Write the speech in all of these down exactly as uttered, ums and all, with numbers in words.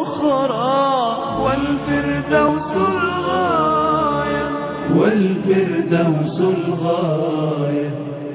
أخرى والفردوس الغاية والفردوس الغاية.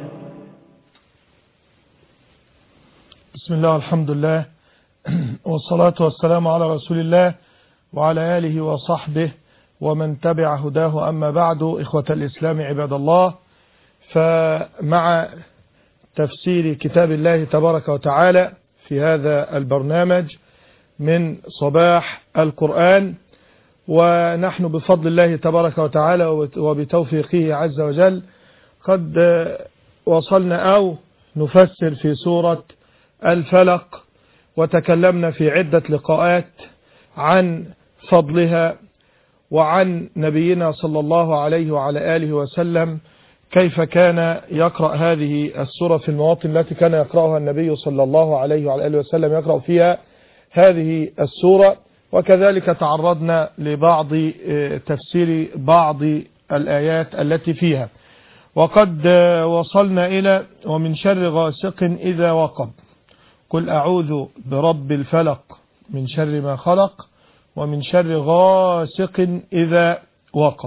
بسم الله والحمد لله والصلاة والسلام على رسول الله وعلى آله وصحبه ومن تبع هداه. أما بعد، إخوة الإسلام عباد الله، فمع تفسير كتاب الله تبارك وتعالى في هذا البرنامج من صباح القرآن، ونحن بفضل الله تبارك وتعالى وبتوفيقه عز وجل قد وصلنا أو نفسر في سورة الفلق، وتكلمنا في عدة لقاءات عن فضلها وعن نبينا صلى الله عليه وعلى آله وسلم كيف كان يقرأ هذه السورة في المواطن التي كان يقرأها النبي صلى الله عليه وعلى آله وسلم يقرأ فيها هذه السورة. وكذلك تعرضنا لبعض تفسير بعض الآيات التي فيها، وقد وصلنا إلى ومن شر غاسق إذا وقب، قل أعوذ برب الفلق من شر ما خلق ومن شر غاسق إذا وقب.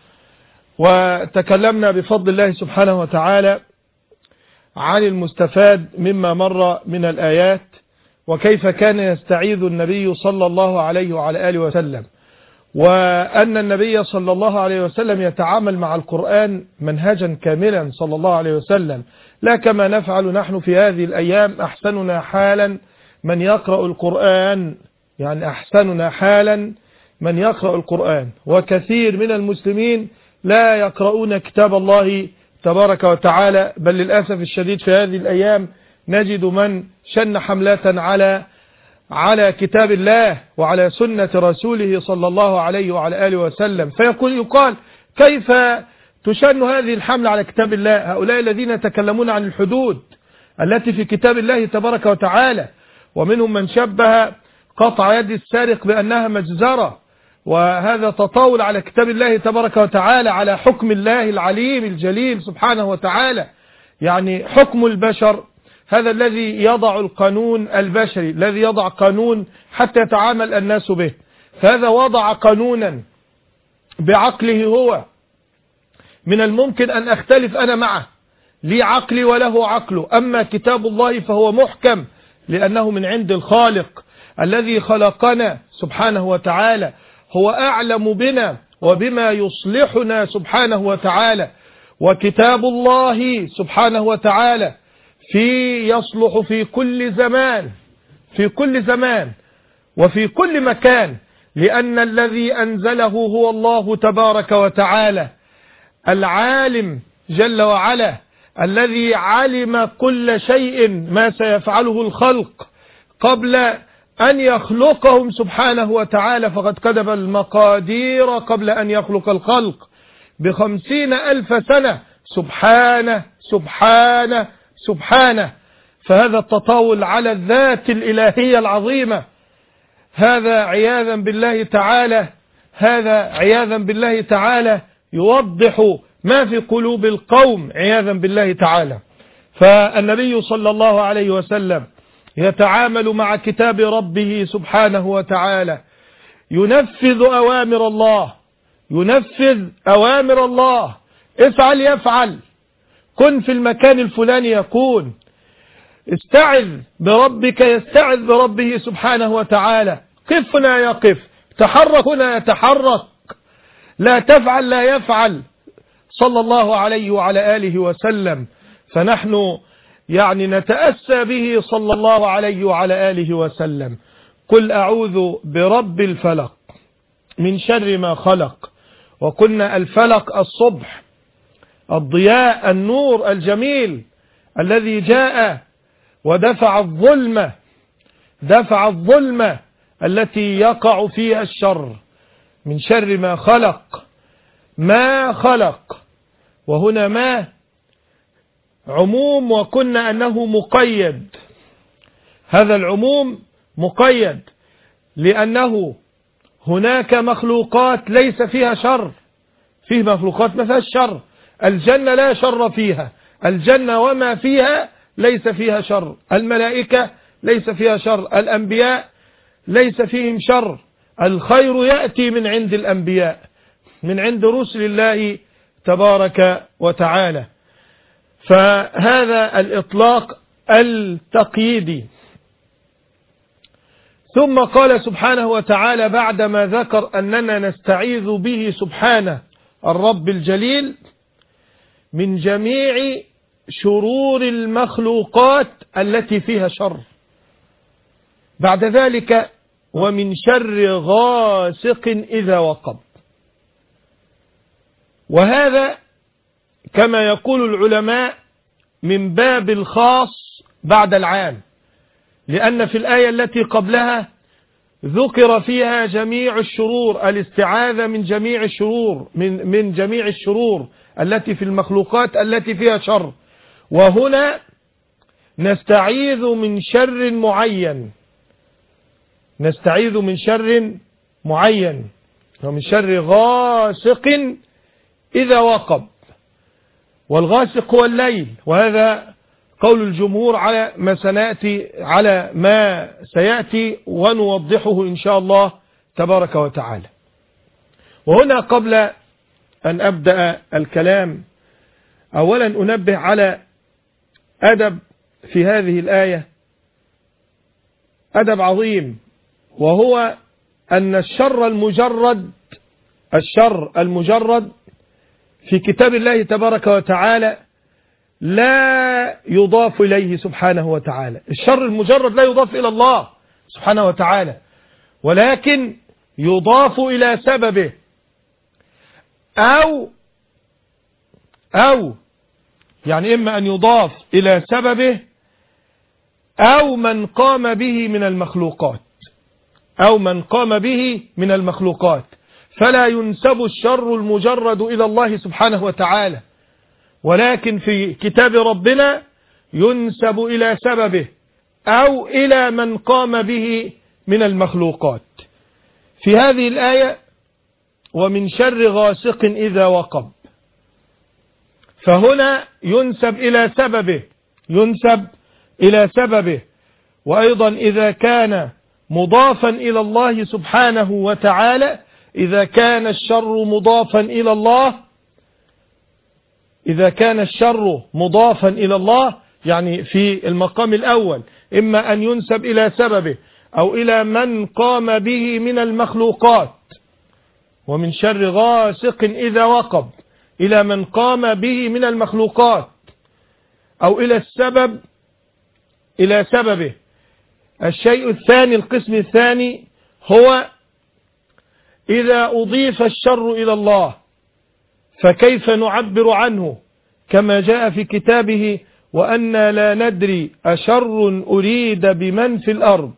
وتكلمنا بفضل الله سبحانه وتعالى عن المستفاد مما مر من الآيات، وكيف كان يستعيذ النبي صلى الله عليه وعلى آله وسلم، وأن النبي صلى الله عليه وسلم يتعامل مع القرآن منهجا كاملا صلى الله عليه وسلم، لا كما نفعل نحن في هذه الأيام. أحسننا حالا من يقرأ القرآن، يعني أحسننا حالا من يقرأ القرآن، وكثير من المسلمين لا يقرؤون كتاب الله تبارك وتعالى، بل للأسف الشديد في هذه الأيام نجد من شن حملة على على كتاب الله وعلى سنة رسوله صلى الله عليه وعلى آله وسلم، فيقول يقال كيف تشن هذه الحملة على كتاب الله؟ هؤلاء الذين يتكلمون عن الحدود التي في كتاب الله تبارك وتعالى، ومنهم من شبه قطع يد السارق بأنها مجزرة، وهذا تطاول على كتاب الله تبارك وتعالى، على حكم الله العليم الجليل سبحانه وتعالى. يعني حكم البشر هذا الذي يضع القانون البشري، الذي يضع قانون حتى يتعامل الناس به، فهذا وضع قانونا بعقله هو، من الممكن أن أختلف أنا معه، لي عقلي وله عقله. أما كتاب الله فهو محكم لأنه من عند الخالق الذي خلقنا سبحانه وتعالى، هو أعلم بنا وبما يصلحنا سبحانه وتعالى. وكتاب الله سبحانه وتعالى في يصلح في كل زمان، في كل زمان وفي كل مكان، لأن الذي أنزله هو الله تبارك وتعالى العالم جل وعلا، الذي علم كل شيء ما سيفعله الخلق قبل أن يخلقهم سبحانه وتعالى، فقد كتب المقادير قبل أن يخلق الخلق بخمسين ألف سنة. سبحانه سبحانه سبحانه. فهذا التطاول على الذات الإلهية العظيمة، هذا عياذا بالله تعالى هذا عياذا بالله تعالى يوضح ما في قلوب القوم عياذا بالله تعالى. فالنبي صلى الله عليه وسلم يتعامل مع كتاب ربه سبحانه وتعالى، ينفذ أوامر الله، ينفذ أوامر الله. افعل يفعل، كن في المكان الفلاني يكون، استعذ بربك يستعذ بربه سبحانه وتعالى، قف هنا يقف، تحرك هنا يتحرك، لا تفعل لا يفعل، صلى الله عليه وعلى آله وسلم. فنحن يعني نتأسى به صلى الله عليه وعلى آله وسلم. قل أعوذ برب الفلق من شر ما خلق. وقلنا الفلق الصبح، الضياء، النور الجميل الذي جاء ودفع الظلمة، دفع الظلمة التي يقع فيها الشر. من شر ما خلق، ما خلق، وهنا ما عموم، وكنا أنه مقيد. هذا العموم مقيد لأنه هناك مخلوقات ليس فيها شر، فيه مخلوقات ما فيهاش شر. الجنة لا شر فيها، الجنة وما فيها ليس فيها شر. الملائكة ليس فيها شر، الأنبياء ليس فيهم شر، الخير يأتي من عند الأنبياء، من عند رسل الله تبارك وتعالى. فهذا الإطلاق التقييدي. ثم قال سبحانه وتعالى بعدما ذكر أننا نستعيذ به سبحانه الرب الجليل من جميع شرور المخلوقات التي فيها شر، بعد ذلك ومن شر غاسق إذا وقب. وهذا كما يقول العلماء من باب الخاص بعد العام، لأن في الآية التي قبلها ذكر فيها جميع الشرور، الاستعاذة من جميع الشرور من من جميع الشرور التي في المخلوقات التي فيها شر، وهنا نستعيذ من شر معين، نستعيذ من شر معين ومن شر غاسق إذا وقب. والغاسق هو الليل، وهذا قول الجمهور على ما سنأتي على ما سيأتي ونوضحه إن شاء الله تبارك وتعالى. وهنا قبل أن أبدأ الكلام أولا أنبه على أدب في هذه الآية، أدب عظيم، وهو أن الشر المجرد الشر المجرد في كتاب الله تبارك وتعالى لا يضاف إليه سبحانه وتعالى. الشر المجرد لا يضاف إلى الله سبحانه وتعالى، ولكن يضاف إلى سببه، أو أو يعني إما أن يضاف إلى سببه أو من قام به من المخلوقات أو من قام به من المخلوقات فلا ينسب الشر المجرد إلى الله سبحانه وتعالى، ولكن في كتاب ربنا ينسب إلى سببه أو إلى من قام به من المخلوقات. في هذه الآية ومن شر غاسق إذا وقب، فهنا ينسب إلى سببه ينسب إلى سببه وأيضا إذا كان مضافا إلى الله سبحانه وتعالى، إذا كان الشر مضافا إلى الله إذا كان الشر مضافا إلى الله يعني في المقام الأول إما أن ينسب إلى سببه أو إلى من قام به من المخلوقات، ومن شر غاسق إذا وقب إلى من قام به من المخلوقات، أو إلى السبب إلى سببه. الشيء الثاني القسم الثاني هو إذا أضيف الشر إلى الله فكيف نعبر عنه كما جاء في كتابه وأنا لا ندري أشر أريد بمن في الأرض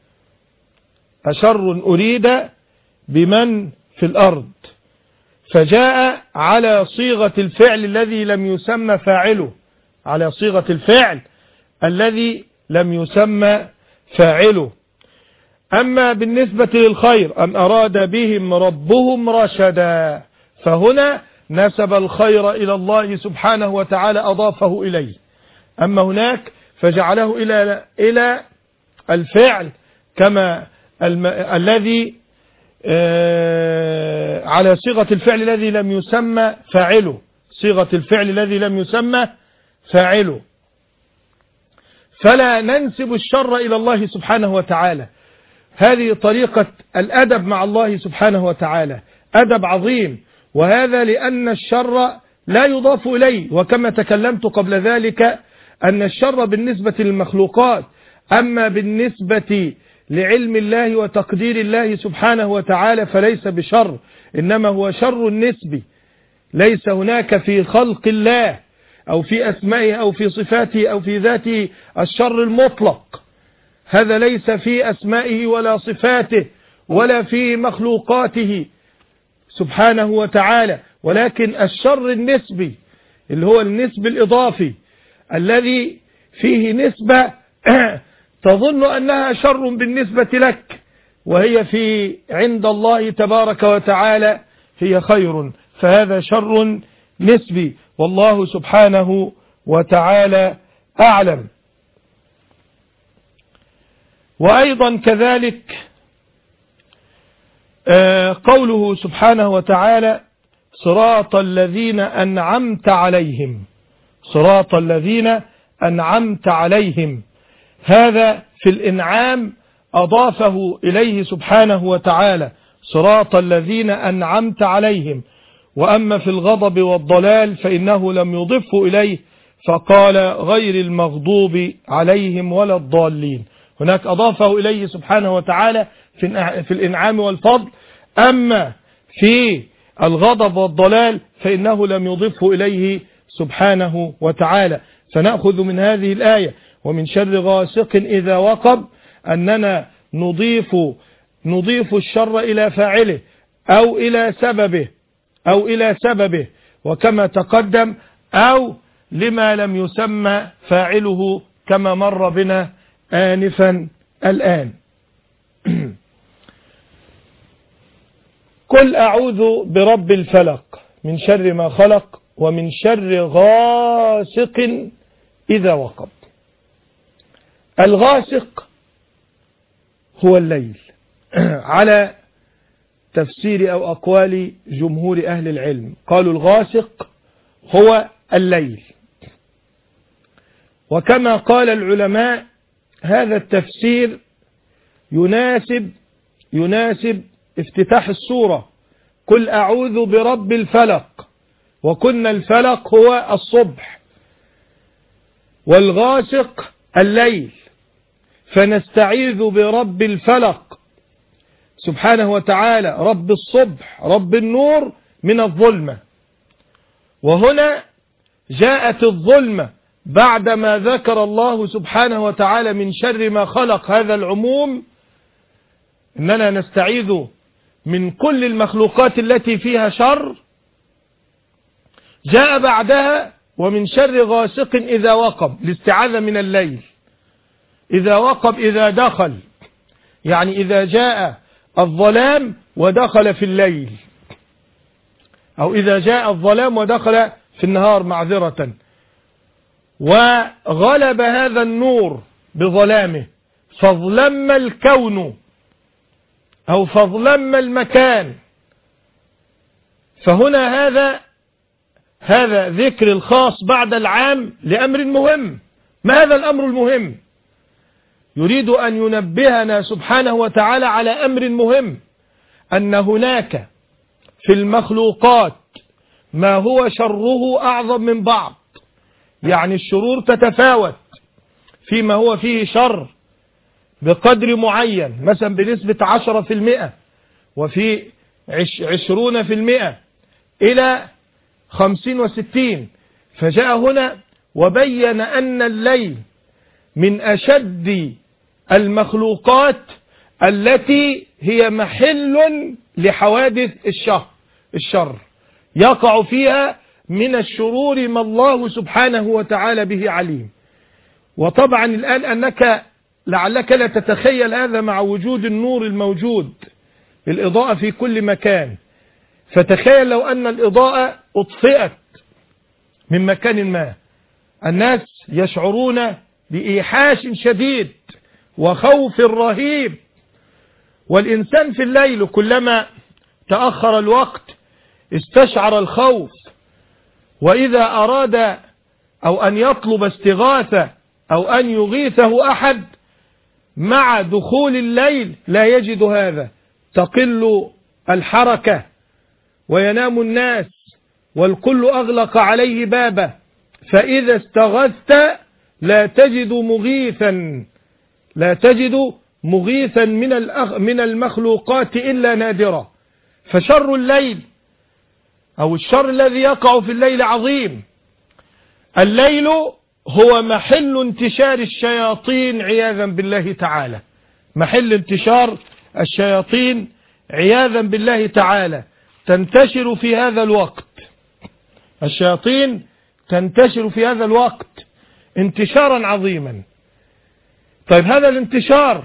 أشر أريد بمن في الأرض فجاء على صيغة الفعل الذي لم يسمى فاعله على صيغة الفعل الذي لم يسمى فاعله. أما بالنسبة للخير أن أراد بهم ربهم رشدا، فهنا نسب الخير إلى الله سبحانه وتعالى أضافه إليه. أما هناك فجعله إلى إلى الفعل كما الم... الذي آه على صيغة الفعل الذي لم يسمى فاعله صيغة الفعل الذي لم يسمى فاعله. فلا ننسب الشر إلى الله سبحانه وتعالى. هذه طريقة الأدب مع الله سبحانه وتعالى، أدب عظيم، وهذا لأن الشر لا يضاف إليه. وكما تكلمت قبل ذلك أن الشر بالنسبة للمخلوقات، أما بالنسبة لعلم الله وتقدير الله سبحانه وتعالى فليس بشر، إنما هو شر نسبي. ليس هناك في خلق الله أو في أسمائه أو في صفاته أو في ذاته الشر المطلق، هذا ليس في أسمائه ولا صفاته ولا في مخلوقاته سبحانه وتعالى، ولكن الشر النسبي اللي هو النسب الإضافي الذي فيه نسبة تظن أنها شر بالنسبة لك وهي في عند الله تبارك وتعالى هي خير، فهذا شر نسبي، والله سبحانه وتعالى أعلم. وأيضا كذلك قوله سبحانه وتعالى صراط الذين أنعمت عليهم، صراط الذين أنعمت عليهم، هذا في الإنعام أضافه إليه سبحانه وتعالى صراط الذين أنعمت عليهم. وأما في الغضب والضلال فإنه لم يضفه إليه فقال غير المغضوب عليهم ولا الضالين. هناك أضافه إليه سبحانه وتعالى في الإنعام والفضل، أما في الغضب والضلال فإنه لم يضفه إليه سبحانه وتعالى. فنأخذ من هذه الآية ومن شر غاسق إذا وقب أننا نضيف نضيف الشر إلى فاعله أو إلى سببه أو إلى سببه وكما تقدم، أو لما لم يسمى فاعله كما مر بنا آنفا الآن. قل أعوذ برب الفلق من شر ما خلق ومن شر غاسق إذا وقب. الغاسق هو الليل على تفسير أو أقوال جمهور أهل العلم، قالوا الغاسق هو الليل. وكما قال العلماء هذا التفسير يناسب يناسب افتتاح السورة قل أعوذ برب الفلق، وكنا الفلق هو الصبح والغاسق الليل، فنستعيذ برب الفلق سبحانه وتعالى رب الصبح رب النور من الظلمة. وهنا جاءت الظلمة بعدما ذكر الله سبحانه وتعالى من شر ما خلق هذا العموم، إننا نستعيذ من كل المخلوقات التي فيها شر، جاء بعدها ومن شر غاسق إذا وقب، الاستعاذة من الليل. إذا وقب إذا دخل، يعني إذا جاء الظلام ودخل في الليل، أو إذا جاء الظلام ودخل في النهار معذرة، وغلب هذا النور بظلامه فظلم الكون أو فظلم المكان. فهنا هذا هذا ذكر الخاص بعد العام لأمر مهم. ما هذا الأمر المهم؟ يريد أن ينبهنا سبحانه وتعالى على أمر مهم، أن هناك في المخلوقات ما هو شره أعظم من بعض، يعني الشرور تتفاوت فيما هو فيه شر بقدر معين، مثلا بنسبة عشرة في المئة وفي عشرون في المئة إلى خمسين وستين. فجاء هنا وبين أن الليل من أشد المخلوقات التي هي محل لحوادث الشر الشر يقع فيها من الشرور ما الله سبحانه وتعالى به عليم. وطبعا الآن أنك لعلك لا تتخيل هذا مع وجود النور الموجود، الإضاءة في كل مكان. فتخيل لو أن الإضاءة أطفئت من مكان ما، الناس يشعرون بإيحاش شديد وخوف رهيب. والإنسان في الليل كلما تأخر الوقت استشعر الخوف، وإذا أراد أو أن يطلب استغاثة أو أن يغيثه أحد مع دخول الليل لا يجد هذا، تقل الحركة وينام الناس والكل أغلق عليه بابه، فإذا استغثت لا تجد مغيثا لا تجد مغيثا من من المخلوقات إلا نادرة. فشر الليل أو الشر الذي يقع في الليل عظيم. الليل هو محل انتشار الشياطين عياذا بالله تعالى، محل انتشار الشياطين عياذا بالله تعالى، تنتشر في هذا الوقت. الشياطين تنتشر في هذا الوقت انتشارا عظيما. طيب هذا الانتشار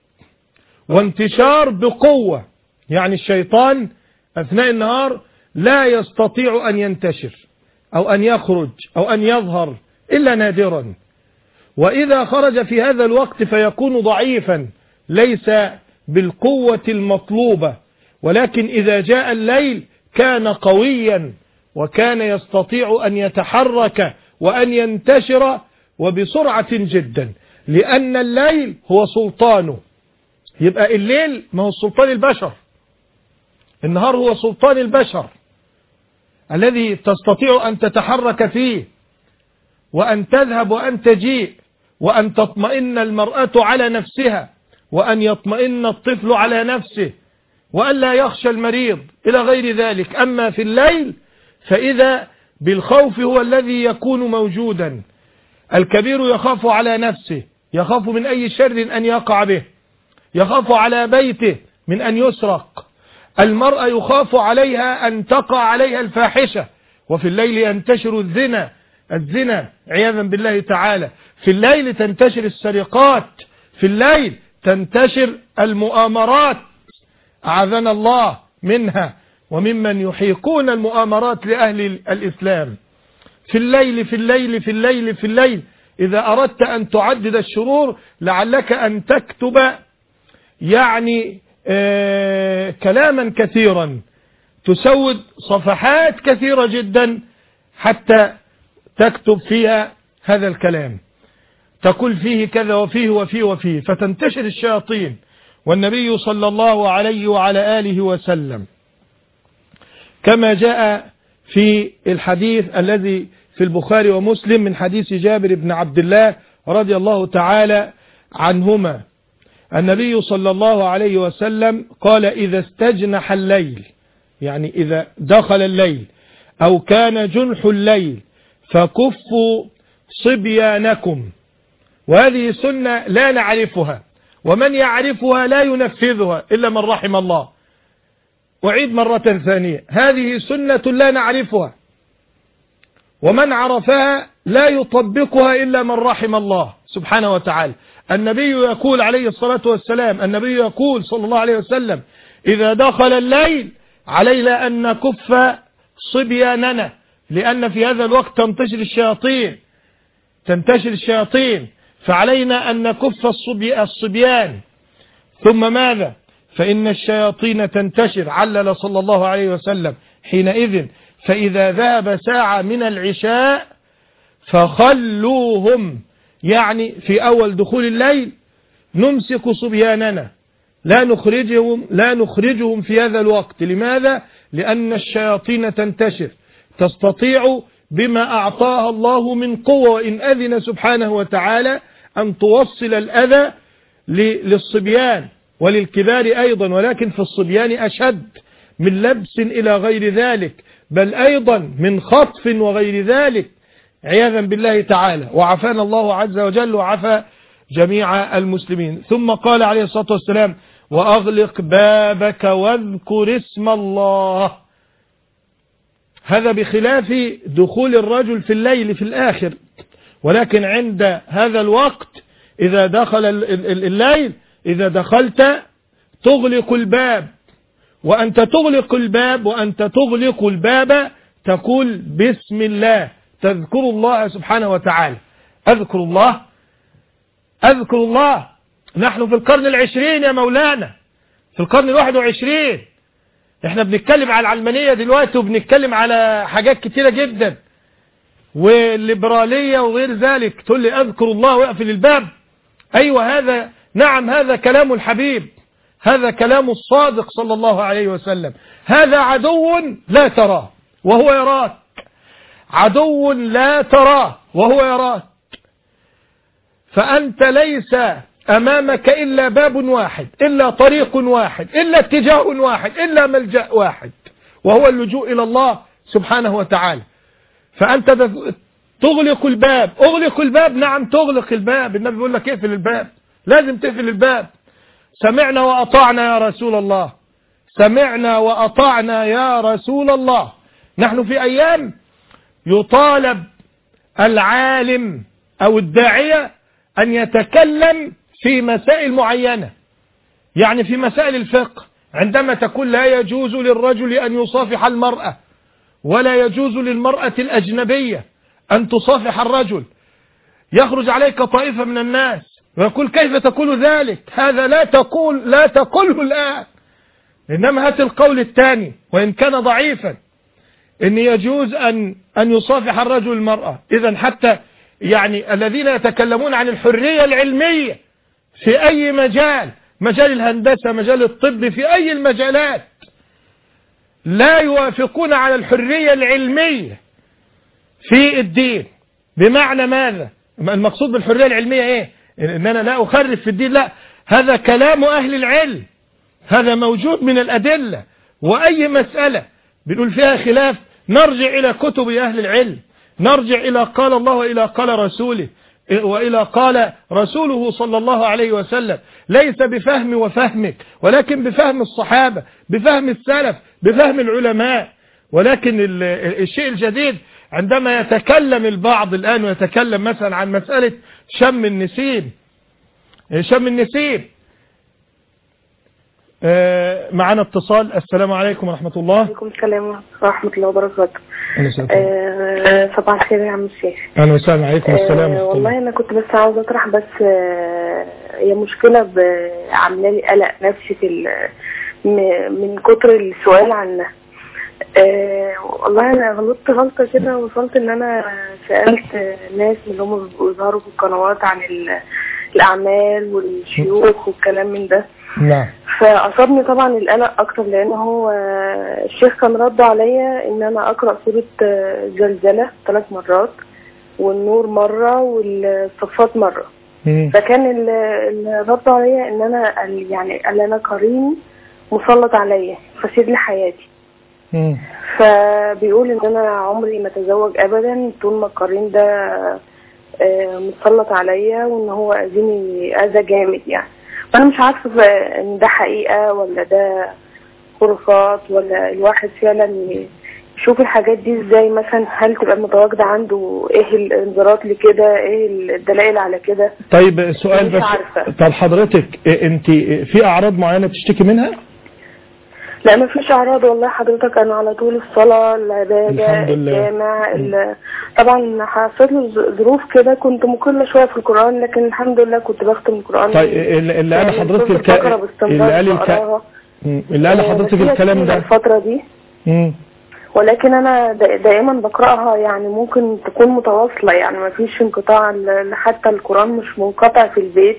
وانتشار بقوة، يعني الشيطان أثناء النهار لا يستطيع أن ينتشر أو أن يخرج أو أن يظهر إلا نادرا، وإذا خرج في هذا الوقت فيكون ضعيفا ليس بالقوة المطلوبة. ولكن إذا جاء الليل كان قويا وكان يستطيع أن يتحرك وأن ينتشر وبسرعة جدا، لأن الليل هو سلطانه. يبقى الليل ما هو سلطان البشر، النهار هو سلطان البشر الذي تستطيع أن تتحرك فيه وأن تذهب وأن تجيء وأن تطمئن المرأة على نفسها وأن يطمئن الطفل على نفسه وأن لا يخشى المريض إلى غير ذلك. أما في الليل فإذا بالخوف هو الذي يكون موجودا. الكبير يخاف على نفسه، يخاف من أي شر أن يقع به، يخاف على بيته من أن يسرق. المرأة يخاف عليها أن تقع عليها الفاحشة، وفي الليل ينتشر الزنا الزنا عياذا بالله تعالى. في الليل تنتشر السرقات، في الليل تنتشر المؤامرات أعاذنا الله منها وممن يحيقون المؤامرات لأهل الإسلام. في الليل في الليل في الليل في الليل إذا أردت أن تعدد الشرور لعلك أن تكتب يعني آه كلاما كثيرا، تسود صفحات كثيرة جدا حتى تكتب فيها هذا الكلام، تقول فيه كذا وفيه وفيه وفيه، فتنتشر الشياطين. والنبي صلى الله عليه وعلى آله وسلم كما جاء في الحديث الذي في البخاري ومسلم من حديث جابر بن عبد الله رضي الله تعالى عنهما، النبي صلى الله عليه وسلم قال: إذا استجنح الليل، يعني إذا دخل الليل أو كان جنح الليل فكفوا صبيانكم. وهذه سنة لا نعرفها، ومن يعرفها لا ينفذها إلا من رحم الله. أعيد مرة ثانية، هذه سنة لا نعرفها، ومن عرفها لا يطبقها إلا من رحم الله سبحانه وتعالى. النبي يقول عليه الصلاة والسلام، النبي يقول صلى الله عليه وسلم: إذا دخل الليل علينا أن نكف صبياننا، لأن في هذا الوقت تنتشر الشياطين تنتشر الشياطين فعلينا أن نكف الصبيان. ثم ماذا؟ فإن الشياطين تنتشر، علل صلى الله عليه وسلم حينئذ: فإذا ذهب ساعة من العشاء فخلوهم، يعني في أول دخول الليل نمسك صبياننا، لا نخرجهم لا نخرجهم في هذا الوقت. لماذا؟ لأن الشياطين تنتشر، تستطيع بما أعطاها الله من قوة، وإن أذن سبحانه وتعالى أن توصل الأذى للصبيان وللكبار أيضا، ولكن في الصبيان أشد من لبس إلى غير ذلك، بل أيضا من خطف وغير ذلك عياذا بالله تعالى. وعافانا الله عز وجل وعفى جميع المسلمين. ثم قال عليه الصلاة والسلام: وأغلق بابك واذكر اسم الله. هذا بخلاف دخول الرجل في الليل في الآخر، ولكن عند هذا الوقت إذا دخل الليل، إذا دخلت تغلق الباب، وأنت تغلق الباب وأنت تغلق الباب تقول بسم الله، تذكر الله سبحانه وتعالى. أذكر الله أذكر الله نحن في القرن العشرين يا مولانا، في القرن الواحد وعشرين. احنا بنتكلم على العلمانية دلوقتي، وبنتكلم على حاجات كتيرة جدا والليبرالية وغير ذلك، تقول لي أذكر الله ويقفل الباب؟ أيوة، هذا نعم، هذا كلام الحبيب، هذا كلام الصادق صلى الله عليه وسلم. هذا عدو لا تراه وهو يراك، عدو لا تراه وهو يراك، فأنت ليس أمامك إلا باب واحد، إلا طريق واحد، إلا اتجاه واحد، إلا ملجأ واحد، وهو اللجوء إلى الله سبحانه وتعالى. فأنت تغلق الباب. أغلق الباب، نعم تغلق الباب. النبي يقول لك اقفل الباب، لازم تقفل الباب. سمعنا وأطعنا يا رسول الله، سمعنا وأطعنا يا رسول الله. نحن في أيام يطالب العالم أو الداعية أن يتكلم في مسائل معينة، يعني في مسائل الفقه، عندما تقول لا يجوز للرجل أن يصافح المرأة، ولا يجوز للمرأة الأجنبية أن تصافح الرجل، يخرج عليك طائفة من الناس ويقول: كيف تقول ذلك؟ هذا لا تقول لا تقوله الآن، إنما هات القول الثاني وإن كان ضعيفا إن يجوز أن أن يصافح الرجل المرأة. إذا حتى يعني الذين يتكلمون عن الحرية العلمية في أي مجال، مجال الهندسة، مجال الطب، في أي المجالات، لا يوافقون على الحرية العلمية في الدين. بمعنى ماذا؟ المقصود بالحرية العلمية إيه؟ إن أنا لا أخرف في الدين، لا، هذا كلام أهل العلم، هذا موجود من الأدلة. وأي مسألة بنقول فيها خلاف نرجع إلى كتب أهل العلم، نرجع إلى قال الله وإلى قال رسوله وإلى قال رسوله صلى الله عليه وسلم، ليس بفهم وفهمك، ولكن بفهم الصحابة، بفهم السلف، بفهم العلماء. ولكن الشيء الجديد عندما يتكلم البعض الآن ويتكلم مثلا عن مسألة شم النسيم، شم النسيم. معنا اتصال. السلام عليكم ورحمة الله. وعليكم السلام ورحمة الله وبركاته. أه صباح الخير يا عم الشيخ. أهلا وسهلا. عليكم السلام. أه والله أنا كنت بس عاوز أطرح بس أه هي مشكلة عاملة لي قلق نفسي في من كتر السؤال عنها. أه والله أنا غلطت غلطة كده، وصلت إن أنا سألت ناس من اللي هم بيظهروا في القنوات عن الأعمال والشيوخ والكلام من ده. نعم. فأصابني طبعا القلق أكتر، لأن هو الشيخ كان رد عليا إن أنا أقرأ سورة زلزلة ثلاث مرات، والنور مرة، والصفات مرة. مم. فكان اللي رد عليا إن أنا يعني قال أنا قرين مسلط عليا فسير لحياتي. مم. فبيقول إن أنا عمري ما تزوج أبدا طول ما القرين ده مسلط عليا، وإن هو أذيني أذى جامد يعني. فأنا مش عارفة إن ده حقيقة ولا ده خرافات، ولا الواحد فعلا يشوف الحاجات دي إزاي. مثلا هل تبقى متواجدة عنده إيه الإنذارات لكده، إيه الدلائل على كده؟ طيب سؤال بس. طب حضرتك أنت في أعراض معينة بتشتكي منها؟ لا ما فيش اعراض والله حضرتك. انا على طول الصلاه، العباده، الجامع. طبعا حصلت لي ظروف كده، كنت مقله شويه في القران، لكن الحمد لله كنت بختم القران. طيب اللي قال حضرتك الكلام اللي قال الكلام اللي قال حضرتك الكلام ده الفتره دي، امم ولكن انا دائما بقراها، يعني ممكن تكون متواصله، يعني ما فيش انقطاع، حتى القران مش منقطع في البيت.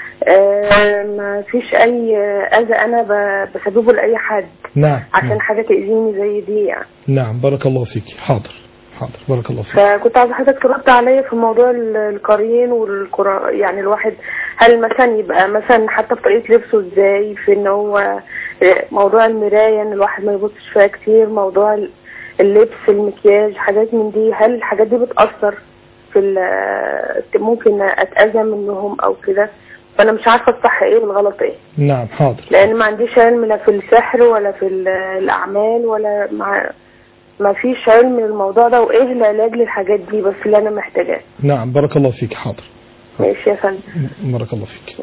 آه ما فيش اي اذى انا بسببه لاي حد. نعم. عشان نعم. حاجه تاذيني زي دي يعني. نعم بارك الله فيك. حاضر حاضر بارك الله فيك. فكنت عايزه حضرتك ترد عليا في موضوع القرين والقران، يعني الواحد هل مثلا يبقى مثلا حتى في طريقه لبسه ازاي، في ان هو موضوع المرايه ان الواحد ما يبصش فيها كتير، موضوع اللبس، المكياج، حاجات من دي، هل الحاجات دي بتاثر في ممكن اتاذى منهم او كده؟ فأنا مش عارفة الصح إيه والغلط إيه. نعم حاضر. لأن ما عنديش علم لا في السحر ولا في الأعمال، ولا مع ما فيش علم من الموضوع ده، وإيه العلاج للحاجات دي بس اللي أنا محتاجاه. نعم بارك الله فيك. حاضر. ماشي يا فندم. بارك الله فيك.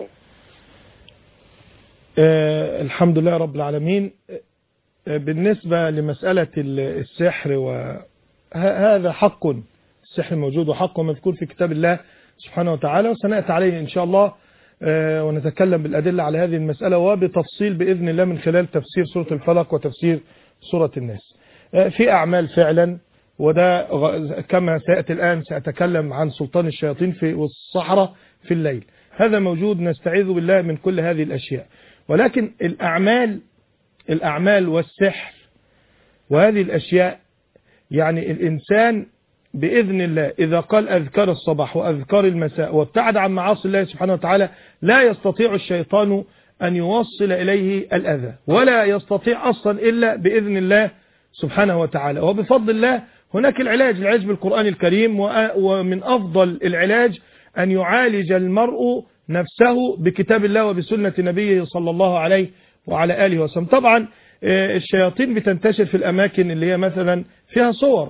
آه الحمد لله رب العالمين. آه بالنسبة لمسألة السحر، وهذا حق، السحر موجود وحق ومذكور في كتاب الله سبحانه وتعالى، وسنأتي عليه إن شاء الله ونتكلم بالأدلة على هذه المسألة وبتفصيل بإذن الله من خلال تفسير سورة الفلق وتفسير سورة الناس. في أعمال فعلا، وده كما سيأتي الآن سأتكلم عن سلطان الشياطين في والصحراء في الليل، هذا موجود، نستعيذ بالله من كل هذه الأشياء. ولكن الأعمال الأعمال والسحر وهذه الأشياء، يعني الإنسان بإذن الله إذا قال أذكار الصباح وأذكار المساء وابتعد عن معاصي الله سبحانه وتعالى، لا يستطيع الشيطان أن يوصل إليه الأذى، ولا يستطيع أصلا إلا بإذن الله سبحانه وتعالى. وبفضل الله هناك العلاج، العلاج بالقرآن الكريم، ومن أفضل العلاج أن يعالج المرء نفسه بكتاب الله وبسنة نبيه صلى الله عليه وعلى آله وسلم. طبعا الشياطين بتنتشر في الأماكن اللي هي مثلا فيها صور،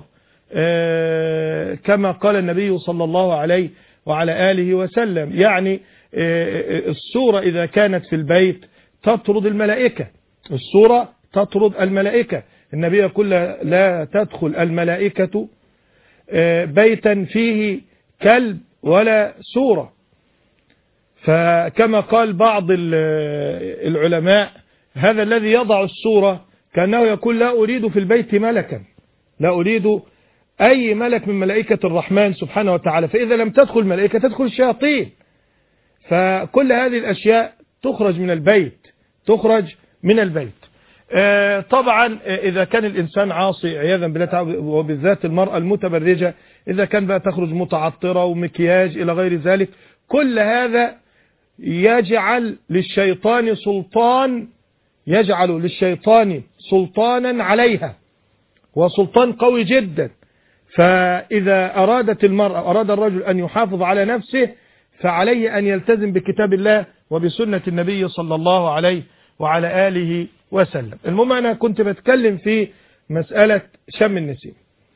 كما قال النبي صلى الله عليه وعلى آله وسلم، يعني الصورة إذا كانت في البيت تطرد الملائكة، الصورة تطرد الملائكة. النبي يقول لا تدخل الملائكة بيتا فيه كلب ولا صورة. فكما قال بعض العلماء هذا الذي يضع الصورة كأنه يقول لا أريد في البيت ملكا، لا أريد أي ملك من ملائكة الرحمن سبحانه وتعالى، فإذا لم تدخل ملائكة تدخل الشياطين. فكل هذه الأشياء تخرج من البيت، تخرج من البيت. آه طبعا إذا كان الإنسان عاصي عياذا بالله، وبالذات المرأة المتبرجة، إذا كان بقى تخرج متعطرة ومكياج إلى غير ذلك، كل هذا يجعل للشيطان سلطان، يجعل للشيطان سلطانا عليها، وسلطان قوي جدا. فإذا أرادت المرأة، أراد الرجل أن يحافظ على نفسه، فعليه أن يلتزم بكتاب الله وبسنة النبي صلى الله عليه وعلى آله وسلم. المهم أنا كنت بتكلم في مسألة شم النسيم.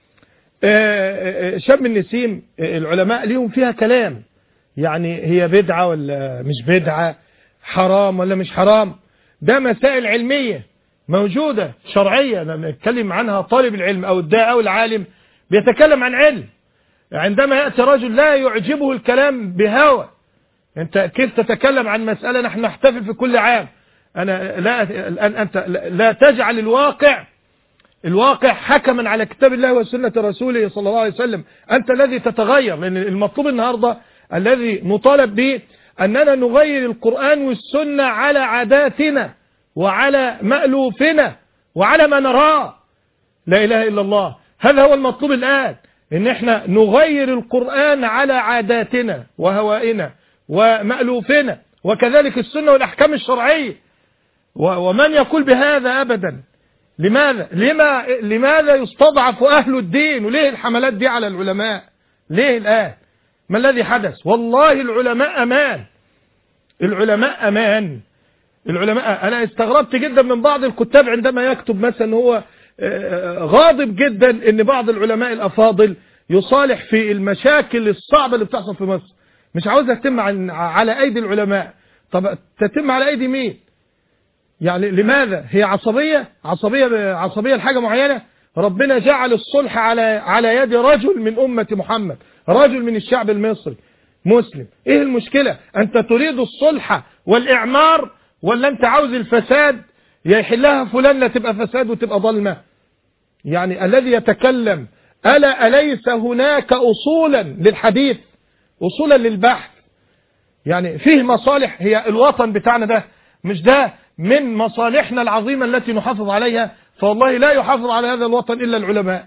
شم النسيم العلماء ليهم فيها كلام، يعني هي بدعة ولا مش بدعة، حرام ولا مش حرام، ده مسائل علمية موجودة شرعية نتكلم عنها. طالب العلم أو الداعي أو العالم بيتكلم عن علم. عندما يأتي رجل لا يعجبه الكلام بهوى، أنت كيف تتكلم عن مسألة نحن نحتفل في كل عام؟ أنا لا الآن أنت لا تجعل الواقع الواقع حكما على كتاب الله وسنة رسوله صلى الله عليه وسلم. أنت الذي تتغير، لأن المطلوب النهاردة الذي نطالب به أننا نغير القرآن والسنة على عاداتنا وعلى مألوفنا وعلى ما نراه. لا إله إلا الله. هذا هو المطلوب الآن، إن احنا نغير القرآن على عاداتنا وهوائنا ومألوفنا، وكذلك السنة والأحكام الشرعية. ومن يقول بهذا أبدا؟ لماذا لما لماذا يستضعف أهل الدين؟ وليه الحملات دي على العلماء؟ ليه الآن؟ ما الذي حدث؟ والله العلماء أمان، العلماء أمان العلماء. أنا استغربت جدا من بعض الكتاب عندما يكتب مثلا هو غاضب جدا ان بعض العلماء الأفاضل يصالح في المشاكل الصعبة اللي بتحصل في مصر. مش عاوزها تتم على أيدي العلماء. طب تتم على أيدي مين؟ يعني لماذا؟ هي عصبية عصبية عصبية لحاجة معينة؟ ربنا جعل الصلح على على يد رجل من أمة محمد، رجل من الشعب المصري مسلم. ايه المشكلة؟ انت تريد الصلح والإعمار ولا انت عاوز الفساد يحلها فلان لا تبقى فساد وتبقى ظلمة؟ يعني الذي يتكلم ألا أليس هناك أصولا للحديث، أصولا للبحث؟ يعني فيه مصالح. هي الوطن بتاعنا ده مش ده من مصالحنا العظيمة التي نحافظ عليها؟ فوالله لا يحافظ على هذا الوطن إلا العلماء،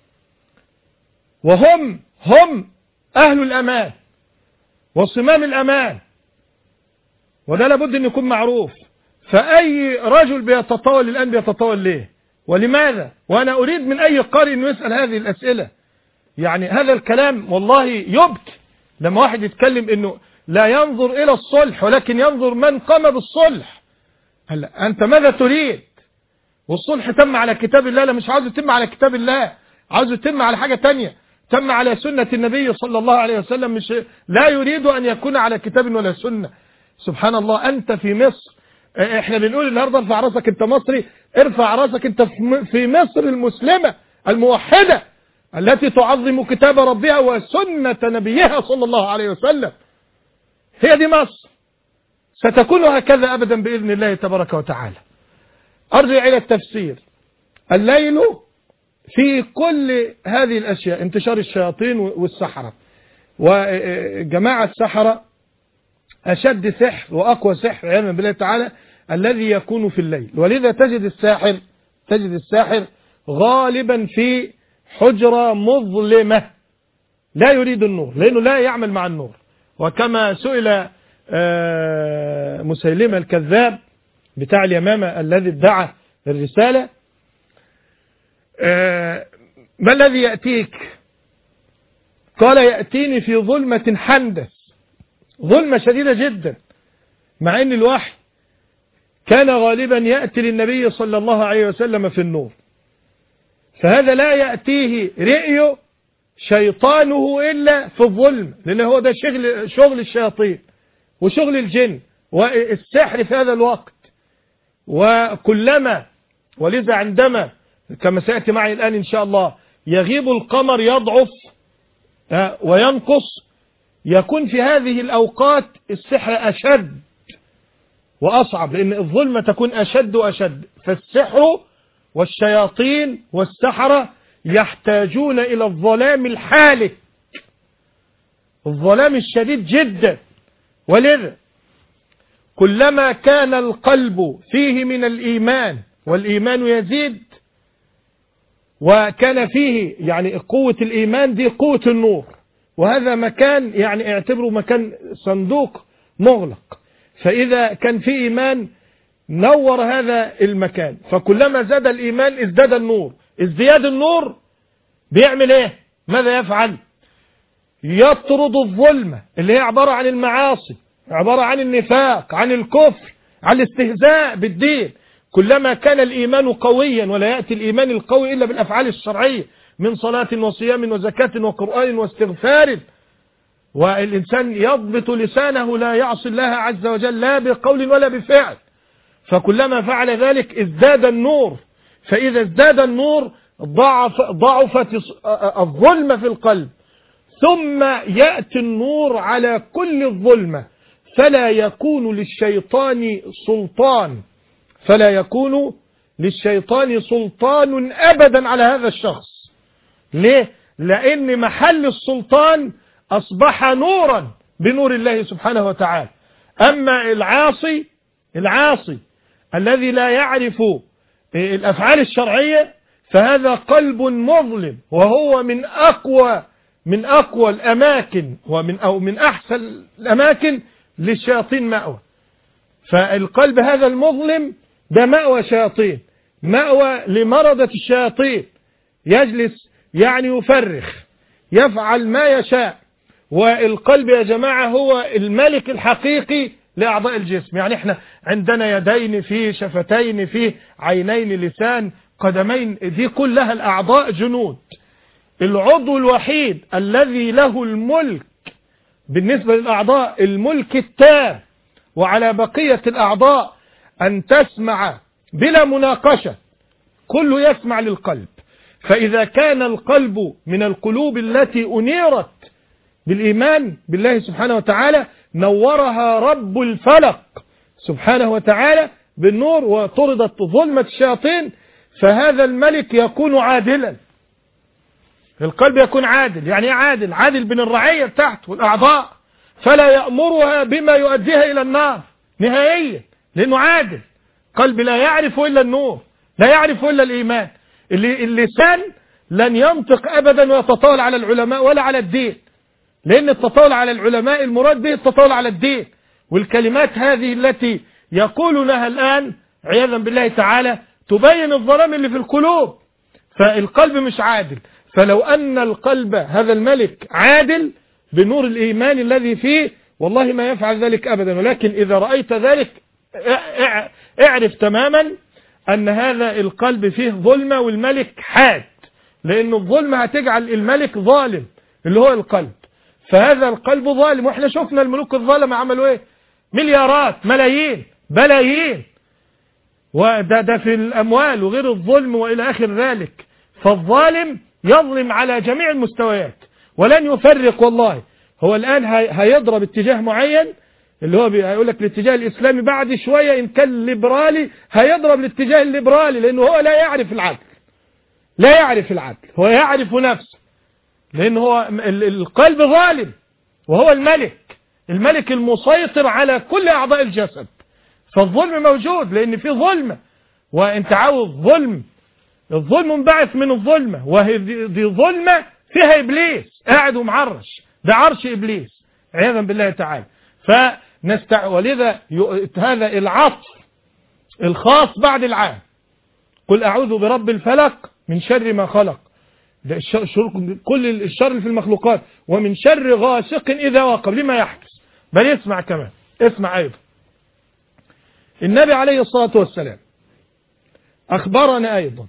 وهم هم أهل الأمان وصمام الأمان، وده لابد أن يكون معروف. فأي رجل بيتطاول الآن بيتطاول ليه ولماذا؟ وأنا أريد من أي قارئ أنه يسأل هذه الأسئلة. يعني هذا الكلام والله يبكي لما واحد يتكلم أنه لا ينظر إلى الصلح ولكن ينظر من قام بالصلح. هلا أنت ماذا تريد؟ والصلح تم على كتاب الله؟ لا، مش عاوز يتم على كتاب الله، عاوز يتم على حاجة تانية، تم على سنة النبي صلى الله عليه وسلم. مش لا يريد أن يكون على كتاب ولا سنة. سبحان الله. أنت في مصر، احنا بنقول النهاردة ارفع راسك انت مصري، ارفع راسك انت في مصر المسلمة الموحدة التي تعظم كتاب ربها وسنة نبيها صلى الله عليه وسلم. هي دي مصر، ستكون هكذا أبدا بإذن الله تبارك وتعالى. أرجع إلى التفسير. الليل في كل هذه الأشياء، انتشار الشياطين والسحرة، وجماعة السحرة أشد سحر وأقوى سحر عياذا بالله تعالى الذي يكون في الليل. ولذا تجد الساحر تجد الساحر غالبا في حجرة مظلمة لا يريد النور، لأنه لا يعمل مع النور. وكما سئل مسيلمة الكذاب بتاع اليمامة الذي ادعى الرسالة، ما الذي يأتيك؟ قال يأتيني في ظلمة حندث، ظلمة شديدة جدا، مع ان الوحي كان غالبا يأتي للنبي صلى الله عليه وسلم في النور. فهذا لا يأتيه رئي شيطانه إلا في الظلم، لأن هو ده شغل, شغل الشياطين وشغل الجن والسحر في هذا الوقت. وكلما ولذا عندما كما سيأتي معي الآن إن شاء الله يغيب القمر يضعف وينقص، يكون في هذه الأوقات السحر أشد وأصعب، لأن الظلمة تكون أشد وأشد. فالسحر والشياطين والسحرة يحتاجون إلى الظلام الحالك، الظلام الشديد جدا. ولذا كلما كان القلب فيه من الإيمان، والإيمان يزيد، وكان فيه يعني قوة الإيمان دي قوة النور، وهذا مكان يعني اعتبره مكان صندوق مغلق، فإذا كان فيه إيمان نور هذا المكان. فكلما زاد الإيمان ازداد النور. ازدياد النور بيعمل ايه؟ ماذا يفعل؟ يطرد الظلمة اللي هي عبارة عن المعاصي، عبارة عن النفاق، عن الكفر، عن الاستهزاء بالدين. كلما كان الإيمان قويا، ولا يأتي الإيمان القوي إلا بالأفعال الشرعية من صلاة وصيام وزكاة وقرآن واستغفار، والإنسان يضبط لسانه لا يعصي الله عز وجل لا بقول ولا بفعل. فكلما فعل ذلك ازداد النور، فإذا ازداد النور ضعف ضعفت الظلمة في القلب، ثم يأتي النور على كل الظلمة، فلا يكون للشيطان سلطان فلا يكون للشيطان سلطان أبدا على هذا الشخص. ليه؟ لأن محل السلطان أصبح نورا بنور الله سبحانه وتعالى. أما العاصي العاصي الذي لا يعرف الأفعال الشرعية فهذا قلب مظلم، وهو من أقوى من أقوى الأماكن ومن أو من أحسن الأماكن للشياطين مأوى. فالقلب هذا المظلم ده مأوى شياطين، مأوى لمرضة الشياطين، يجلس يعني يفرخ، يفعل ما يشاء. والقلب يا جماعة هو الملك الحقيقي لأعضاء الجسم. يعني احنا عندنا يدين، فيه شفتين، فيه عينين، لسان، قدمين، دي كلها الأعضاء جنود. العضو الوحيد الذي له الملك بالنسبة للأعضاء الملك التام، وعلى بقية الأعضاء أن تسمع بلا مناقشة، كله يسمع للقلب. فإذا كان القلب من القلوب التي أنيرت بالإيمان بالله سبحانه وتعالى، نورها رب الفلق سبحانه وتعالى بالنور، وطردت ظلمة الشياطين، فهذا الملك يكون عادلا. القلب يكون عادل. يعني ايه عادل؟ عادل بين الرعية بتاعته والأعضاء، فلا يأمرها بما يؤديها إلى النار نهائيا، لأنه عادل. قلب لا يعرف إلا النور، لا يعرف إلا الإيمان. اللسان لن ينطق أبدا ويتطاول على العلماء ولا على الدين، لأن التطاول على العلماء المراد به التطاول على الدين. والكلمات هذه التي يقولونها الآن عياذا بالله تعالى تبين الظلام اللي في القلوب. فالقلب مش عادل. فلو أن القلب هذا الملك عادل بنور الإيمان الذي فيه، والله ما يفعل ذلك أبدا. ولكن إذا رأيت ذلك اعرف تماما أن هذا القلب فيه ظلمة والملك حاد، لأن الظلمة هتجعل الملك ظالم اللي هو القلب. فهذا القلب ظالم، واحنا شفنا الملوك الظالمة عملوا ايه؟ مليارات، ملايين، بلايين، وده ده في الأموال وغير الظلم وإلى آخر ذلك. فالظالم يظلم على جميع المستويات ولن يفرق. والله هو الآن هيضرب اتجاه معين اللي هو هيقول لك الاتجاه الإسلامي، بعد شوية إن كان ليبرالي هيضرب الاتجاه الليبرالي، لأنه هو لا يعرف العدل، لا يعرف العدل، هو يعرف نفسه، لأنه هو القلب ظالم وهو الملك، الملك المسيطر على كل أعضاء الجسد. فالظلم موجود لأن في ظلمة، وانت عاوز ظلم، الظلم منبعث من الظلمة، وهي دي ظلمة فيها إبليس قاعد ومعرش، ده عرش إبليس عياذا بالله تعالى. فنستع ولذا هذا العطف الخاص بعد العام، قل أعوذ برب الفلق من شر ما خلق، ده الشر، كل الشر اللي في المخلوقات، ومن شر غاسق إذا وقب لما يحدث. بل اسمع كمان، اسمع أيضا النبي عليه الصلاة والسلام أخبرنا أيضا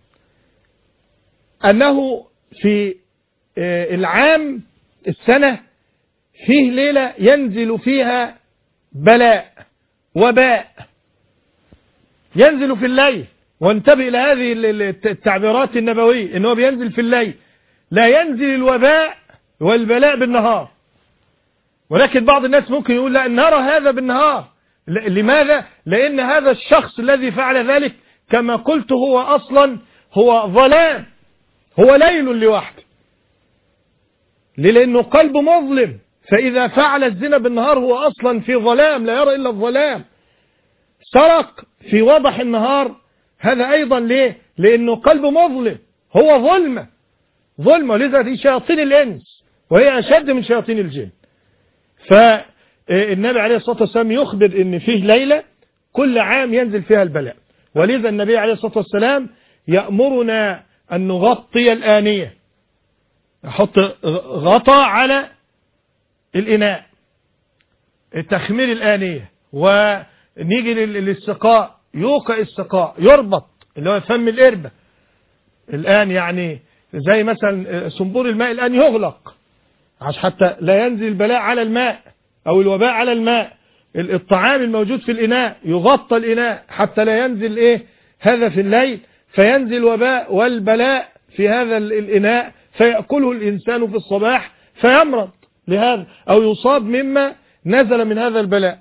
أنه في العام السنة فيه ليلة ينزل فيها بلاء وباء، ينزل في الليل. وانتبه إلى هذه التعبيرات النبوية، إنه بينزل في الليل، لا ينزل الوباء والبلاء بالنهار. ولكن بعض الناس ممكن يقول لا، نرى هذا بالنهار، لماذا؟ لأن هذا الشخص الذي فعل ذلك كما قلت هو أصلا هو ظلام، هو ليل لوحده، لأنه قلب مظلم، فإذا فعل الزنا بالنهار هو أصلا في ظلام لا يرى إلا الظلام. سرق في وضح النهار هذا أيضا ليه؟ لأنه قلب مظلم، هو ظلمة ظلمة، لذا في شياطين الإنس وهي أشد من شياطين الجن. فالنبي عليه الصلاة والسلام يخبر إن فيه ليلة كل عام ينزل فيها البلاء، ولذا النبي عليه الصلاة والسلام يأمرنا أن نغطي الآنية، نحط غطاء على الإناء، تخمير الآنية، ونيجي للسقاء يوقع السقاء يربط اللي هو فم القربة الآن، يعني زي مثلا صنبور الماء الآن يغلق عشان حتى لا ينزل البلاء على الماء أو الوباء على الماء. الطعام الموجود في الإناء يغطى الإناء حتى لا ينزل إيه هذا في الليل، فينزل الوباء والبلاء في هذا الإناء فيأكله الإنسان في الصباح فيمرض لهذا أو يصاب مما نزل من هذا البلاء.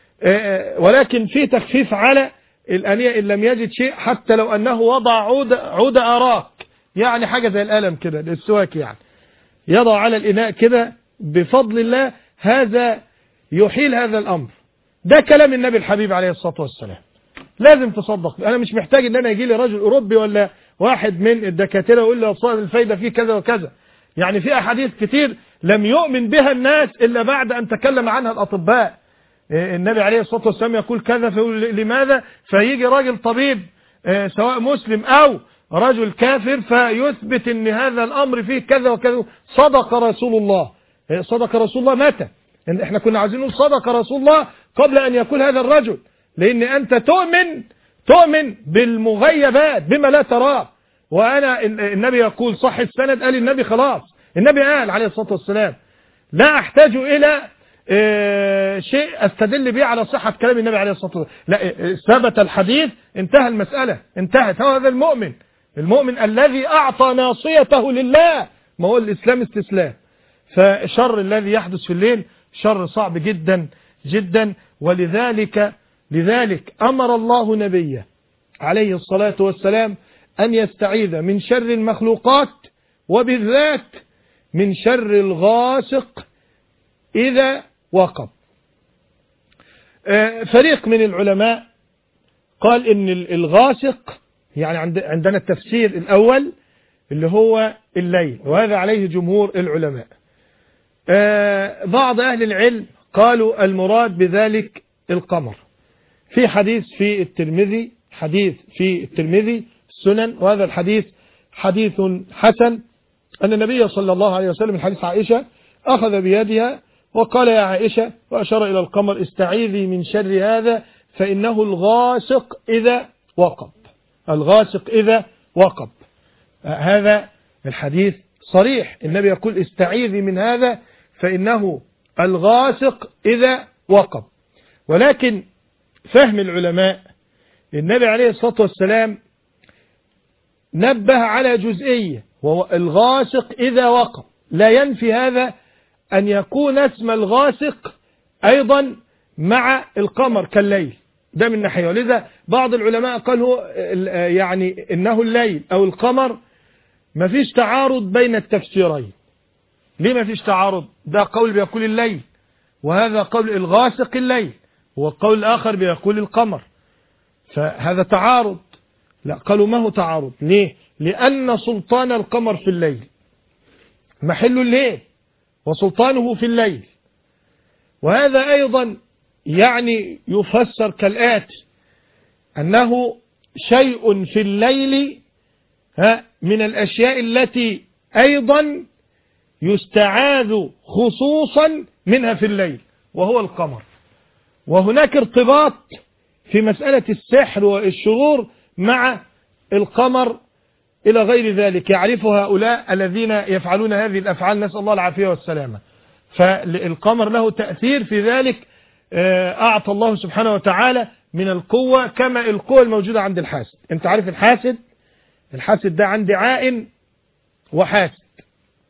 ولكن في تخفيف على الآنية إن لم يجد شيء، حتى لو أنه وضع عود عود أراك، يعني حاجة زي القلم كده للسواك، يعني يضع على الإناء كده بفضل الله، هذا يحيل هذا الأمر. ده كلام النبي الحبيب عليه الصلاة والسلام، لازم تصدق. أنا مش محتاج إن أنا يجي لي رجل أوروبي ولا واحد من الدكاترة يقول لي أصلا الفايدة فيه كذا وكذا. يعني في أحاديث كتير لم يؤمن بها الناس إلا بعد أن تكلم عنها الأطباء. النبي عليه الصلاة والسلام يقول كذا، فيقول لماذا؟ فيجي راجل طبيب سواء مسلم أو رجل كافر فيثبت ان هذا الامر فيه كذا وكذا. صدق رسول الله. صدق رسول الله متى؟ احنا كنا عايزين نقول صدق رسول الله قبل ان يقول هذا الرجل، لان انت تؤمن تؤمن بالمغيبات بما لا تراه. وانا النبي يقول صح السند، قال النبي خلاص، النبي قال عليه الصلاة والسلام لا احتاج الى اه شيء استدل به على صحة كلام النبي عليه الصلاة والسلام. لا، ثبت الحديث، انتهى المسألة، انتهت. هذا المؤمن المؤمن الذي أعطى ناصيته لله، ما هو الإسلام استسلام. فالشر الذي يحدث في الليل شر صعب جدا جدا، ولذلك لذلك أمر الله نبيه عليه الصلاة والسلام أن يستعيذ من شر المخلوقات، وبالذات من شر الغاسق إذا وقب. فريق من العلماء قال إن الغاسق يعني عندنا التفسير الأول اللي هو الليل، وهذا عليه جمهور العلماء. بعض أهل العلم قالوا المراد بذلك القمر، في حديث في الترمذي حديث في الترمذي السنن، وهذا الحديث حديث حسن، أن النبي صلى الله عليه وسلم الحديث عائشة أخذ بيدها وقال يا عائشة، وأشار إلى القمر استعيذي من شر هذا فإنه الغاسق إذا وقب. الغاسق إذا وقب، هذا الحديث صريح، النبي يقول استعيذي من هذا فإنه الغاسق إذا وقب. ولكن فهم العلماء، النبي عليه الصلاة والسلام نبه على جزئية، وهو الغاسق إذا وقب، لا ينفي هذا أن يكون اسم الغاسق أيضا مع القمر كالليل، ده من ناحية. ولذا بعض العلماء قالوا يعني إنه الليل أو القمر ما فيش تعارض بين التفسيرين. ليه ما فيش تعارض؟ ده قول بيقول الليل، وهذا قول الغاسق الليل، والقول الآخر بيقول القمر، فهذا تعارض. لا، قالوا ما هو تعارض. ليه؟ لأن سلطان القمر في الليل، محل الليل وسلطانه في الليل. وهذا أيضا يعني يفسر كالآتي، أنه شيء في الليل من الأشياء التي أيضا يستعاذ خصوصا منها في الليل، وهو القمر. وهناك ارتباط في مسألة السحر والشرور مع القمر إلى غير ذلك، يعرف هؤلاء الذين يفعلون هذه الأفعال، نسأل الله العافية والسلامة. فالقمر له تأثير في ذلك، أعطى الله سبحانه وتعالى من القوة كما القوة الموجودة عند الحاسد. انت عارف الحاسد الحاسد ده عندي عائن وحاسد.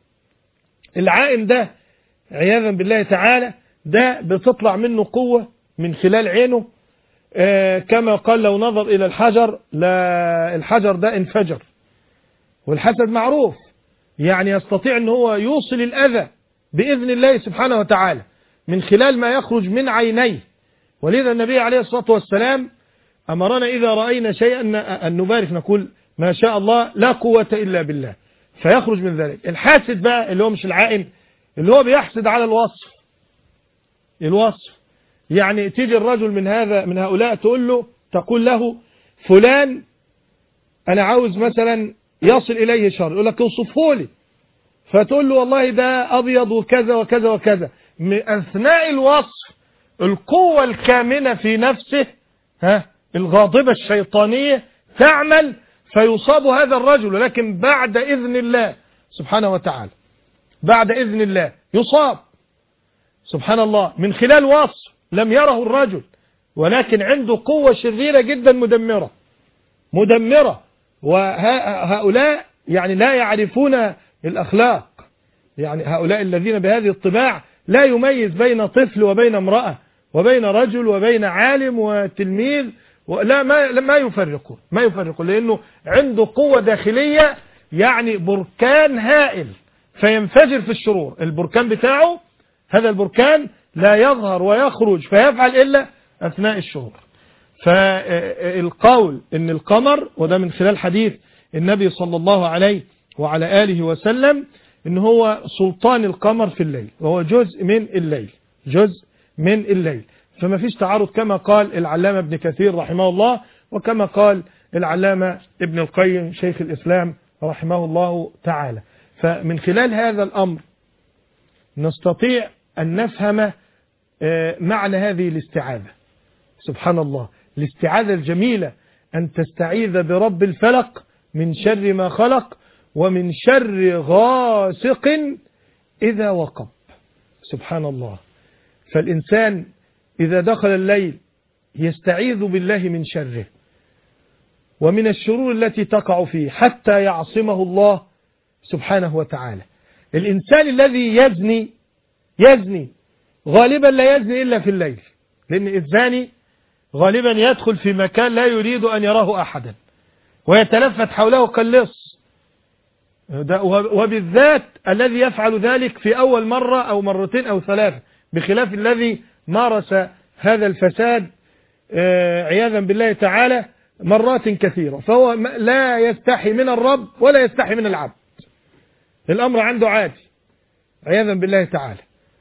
العائن ده عياذا بالله تعالى ده بتطلع منه قوة من خلال عينه، آه كما قال لو نظر إلى الحجر لا الحجر ده انفجر. والحسد معروف، يعني يستطيع أن هو يوصل الأذى بإذن الله سبحانه وتعالى من خلال ما يخرج من عينيه. ولذا النبي عليه الصلاة والسلام أمرنا إذا رأينا شيئا أن نبارك، نقول ما شاء الله لا قوة إلا بالله، فيخرج من ذلك. الحاسد بقى اللي هو مش العائن، اللي هو بيحسد على الوصف. الوصف يعني تيجي الرجل من هذا من هؤلاء تقول له تقول له فلان أنا عاوز مثلا يصل إليه شر، يقول لك اوصفه لي، فتقول له والله ده أبيض وكذا وكذا وكذا. من أثناء الوصف القوة الكامنة في نفسه ها الغاضبة الشيطانية تعمل فيصاب هذا الرجل، ولكن بعد إذن الله سبحانه وتعالى، بعد إذن الله يصاب سبحان الله من خلال وصف لم يره الرجل، ولكن عنده قوة شريرة جدا مدمرة مدمرة. وهؤلاء يعني لا يعرفون الأخلاق، يعني هؤلاء الذين بهذه الطباع لا يميز بين طفل وبين امرأة وبين رجل وبين عالم وتلميذ، لا ما ما يفرقون ما يفرقون لأنه عنده قوة داخلية، يعني بركان هائل فينفجر في الشرور. البركان بتاعه هذا البركان لا يظهر ويخرج فيفعل إلا أثناء الشرور. فالقول إن القمر، وده من خلال حديث النبي صلى الله عليه وعلى آله وسلم، إن هو سلطان القمر في الليل وهو جزء من الليل جزء من الليل فما فيش تعارض كما قال العلامة ابن كثير رحمه الله، وكما قال العلامة ابن القيم شيخ الإسلام رحمه الله تعالى. فمن خلال هذا الأمر نستطيع أن نفهم معنى هذه الاستعاذة. سبحان الله، الاستعاذة الجميلة أن تستعيذ برب الفلق من شر ما خلق ومن شر غاسق إذا وقب. سبحان الله. فالإنسان إذا دخل الليل يستعيذ بالله من شره ومن الشرور التي تقع فيه حتى يعصمه الله سبحانه وتعالى. الإنسان الذي يزني يزني غالبا لا يزني إلا في الليل، لأن الزاني غالبا يدخل في مكان لا يريد أن يراه أحدا ويتلفت حوله كاللص، وبالذات الذي يفعل ذلك في أول مرة أو مرتين أو ثلاثة، بخلاف الذي مارس هذا الفساد عياذا بالله تعالى مرات كثيرة، فهو لا يستحي من الرب ولا يستحي من العبد، الأمر عنده عادي عياذا بالله تعالى.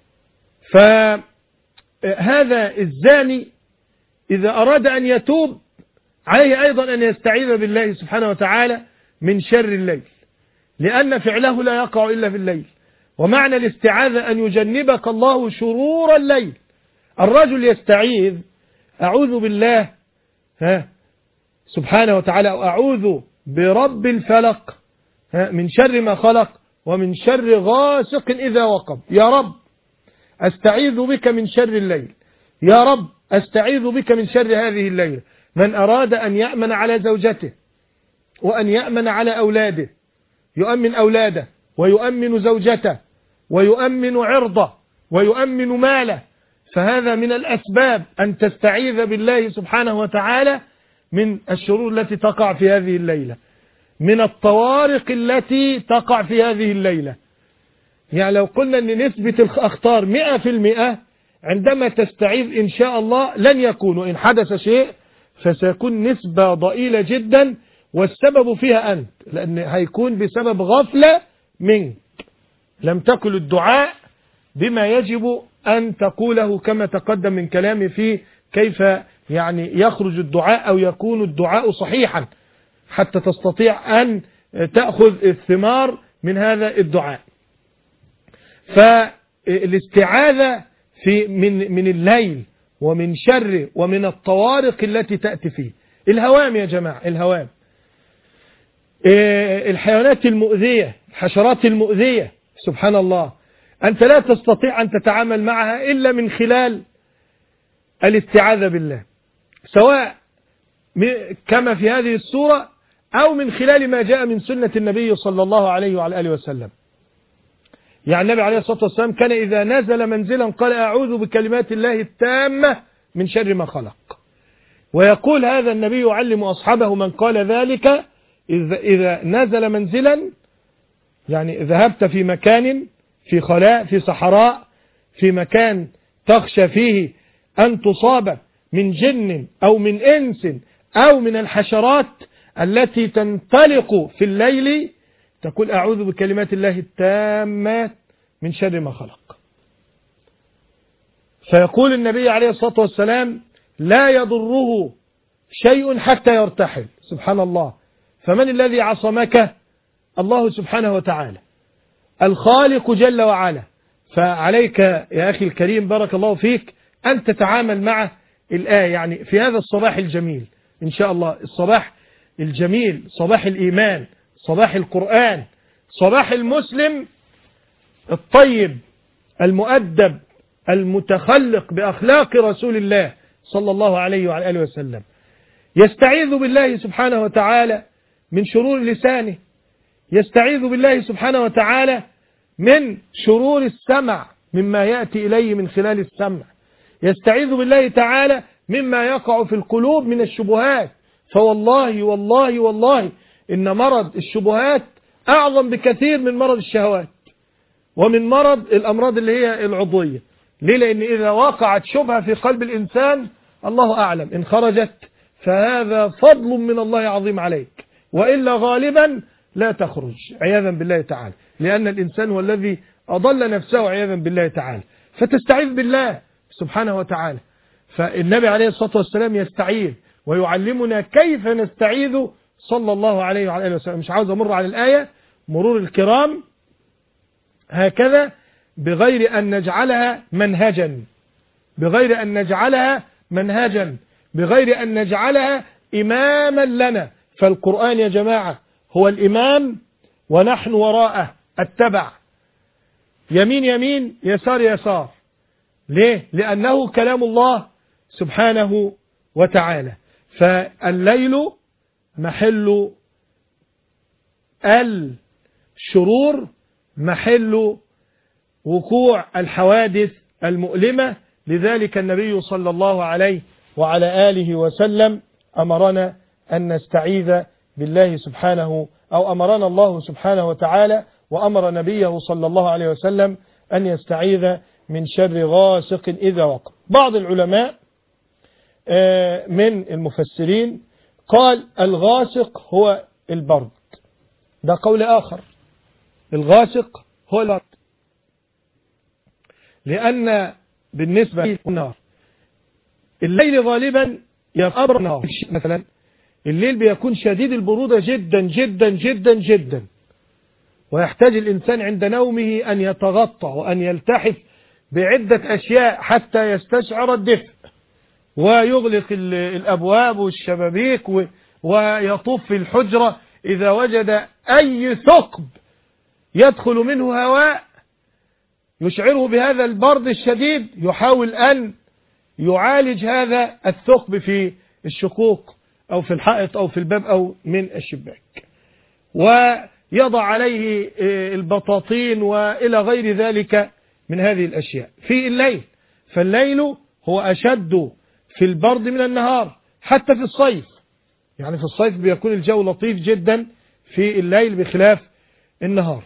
فهذا الزاني إذا أراد أن يتوب عليه أيضا أن يستعيذ بالله سبحانه وتعالى من شر الليل، لأن فعله لا يقع إلا في الليل. ومعنى الاستعاذة أن يجنبك الله شرور الليل. الرجل يستعيذ أعوذ بالله ها سبحانه وتعالى، أعوذ برب الفلق ها من شر ما خلق ومن شر غاسق إذا وقب. يا رب أستعيذ بك من شر الليل، يا رب أستعيذ بك من شر هذه الليلة. من أراد أن يأمن على زوجته وأن يأمن على أولاده، يؤمن أولاده ويؤمن زوجته ويؤمن عرضه ويؤمن ماله، فهذا من الأسباب أن تستعيذ بالله سبحانه وتعالى من الشرور التي تقع في هذه الليلة، من الطوارق التي تقع في هذه الليلة. يعني لو قلنا أن نسبة الأخطار مئة في المئة، عندما تستعيذ إن شاء الله لن يكون، وإن حدث شيء فسيكون نسبة ضئيلة جدا، والسبب فيها أنت، لأن هيكون بسبب غفلة منك، لم تقل الدعاء بما يجب أن تقوله كما تقدم من كلامي فيه كيف يعني يخرج الدعاء أو يكون الدعاء صحيحا حتى تستطيع أن تأخذ الثمار من هذا الدعاء. فالاستعاذة في من من الليل ومن شر ومن الطوارق التي تأتي فيه. الهوام يا جماعة، الهوام، الحيوانات المؤذية، الحشرات المؤذية، سبحان الله، أنت لا تستطيع أن تتعامل معها إلا من خلال الاستعاذة بالله، سواء كما في هذه السورة أو من خلال ما جاء من سنة النبي صلى الله عليه وعلى آله وسلم. يعني النبي عليه الصلاة والسلام كان إذا نزل منزلا قال أعوذ بكلمات الله التامة من شر ما خلق. ويقول هذا النبي يعلم أصحابه من قال ذلك إذا, إذا نزل منزلا، يعني ذهبت في مكان في خلاء في صحراء في مكان تخشى فيه أن تصاب من جن أو من إنس أو من الحشرات التي تنطلق في الليل، تقول أعوذ بكلمات الله التامات من شر ما خلق. فيقول النبي عليه الصلاة والسلام لا يضره شيء حتى يرتحل. سبحان الله. فمن الذي عصمك؟ الله سبحانه وتعالى الخالق جل وعلا. فعليك يا أخي الكريم بارك الله فيك أن تتعامل مع الآية، يعني في هذا الصباح الجميل إن شاء الله، الصباح الجميل، صباح الإيمان، صباح القرآن، صباح المسلم الطيب المؤدب المتخلق بأخلاق رسول الله صلى الله عليه وعلى آله وسلم، يستعيذ بالله سبحانه وتعالى من شرور لسانه، يستعيذ بالله سبحانه وتعالى من شرور السمع مما يأتي إليه من خلال السمع، يستعيذ بالله تعالى مما يقع في القلوب من الشبهات. فوالله والله والله إن مرض الشبهات أعظم بكثير من مرض الشهوات ومن مرض الأمراض اللي هي العضوية. ليه؟ لأن إذا وقعت شبهة في قلب الإنسان الله أعلم إن خرجت فهذا فضل من الله عظيم عليك، وإلا غالبا لا تخرج عياذا بالله تعالى، لأن الإنسان هو الذي أضل نفسه عياذا بالله تعالى. فتستعيذ بالله سبحانه وتعالى. فالنبي عليه الصلاة والسلام يستعيذ ويعلمنا كيف نستعيذ صلى الله عليه وعلى آله وسلم. مش عاوز أمر على الآية مرور الكرام هكذا بغير أن نجعلها منهجا، بغير أن نجعلها منهجا بغير أن نجعلها إماما لنا. فالقرآن يا جماعة هو الإمام ونحن وراءه التبع، يمين يمين يسار يسار. ليه؟ لأنه كلام الله سبحانه وتعالى. فالليل محل الشرور، محل وقوع الحوادث المؤلمة. لذلك النبي صلى الله عليه وعلى آله وسلم أمرنا أن نستعيذ بالله سبحانه، أو أمرنا الله سبحانه وتعالى وأمر نبيه صلى الله عليه وسلم أن يستعيذ من شر غاسق إذا وقب. بعض العلماء من المفسرين قال الغاسق هو البرد، ده قول آخر، الغاسق هو البرد، لأن بالنسبة للنار الليل غالبا يقبر النار. مثلا الليل بيكون شديد البرودة جدا جدا جدا جدا، ويحتاج الإنسان عند نومه أن يتغطى وأن يلتحف بعدة أشياء حتى يستشعر الدفء، ويغلق الأبواب والشبابيك ويطوف في الحجرة. إذا وجد أي ثقب يدخل منه هواء يشعره بهذا البرد الشديد يحاول أن يعالج هذا الثقب في الشقوق أو في الحائط أو في الباب أو من الشباك، ويضع عليه البطاطين وإلى غير ذلك من هذه الأشياء في الليل. فالليل هو أشد في البرد من النهار، حتى في الصيف. يعني في الصيف بيكون الجو لطيف جدا في الليل بخلاف النهار.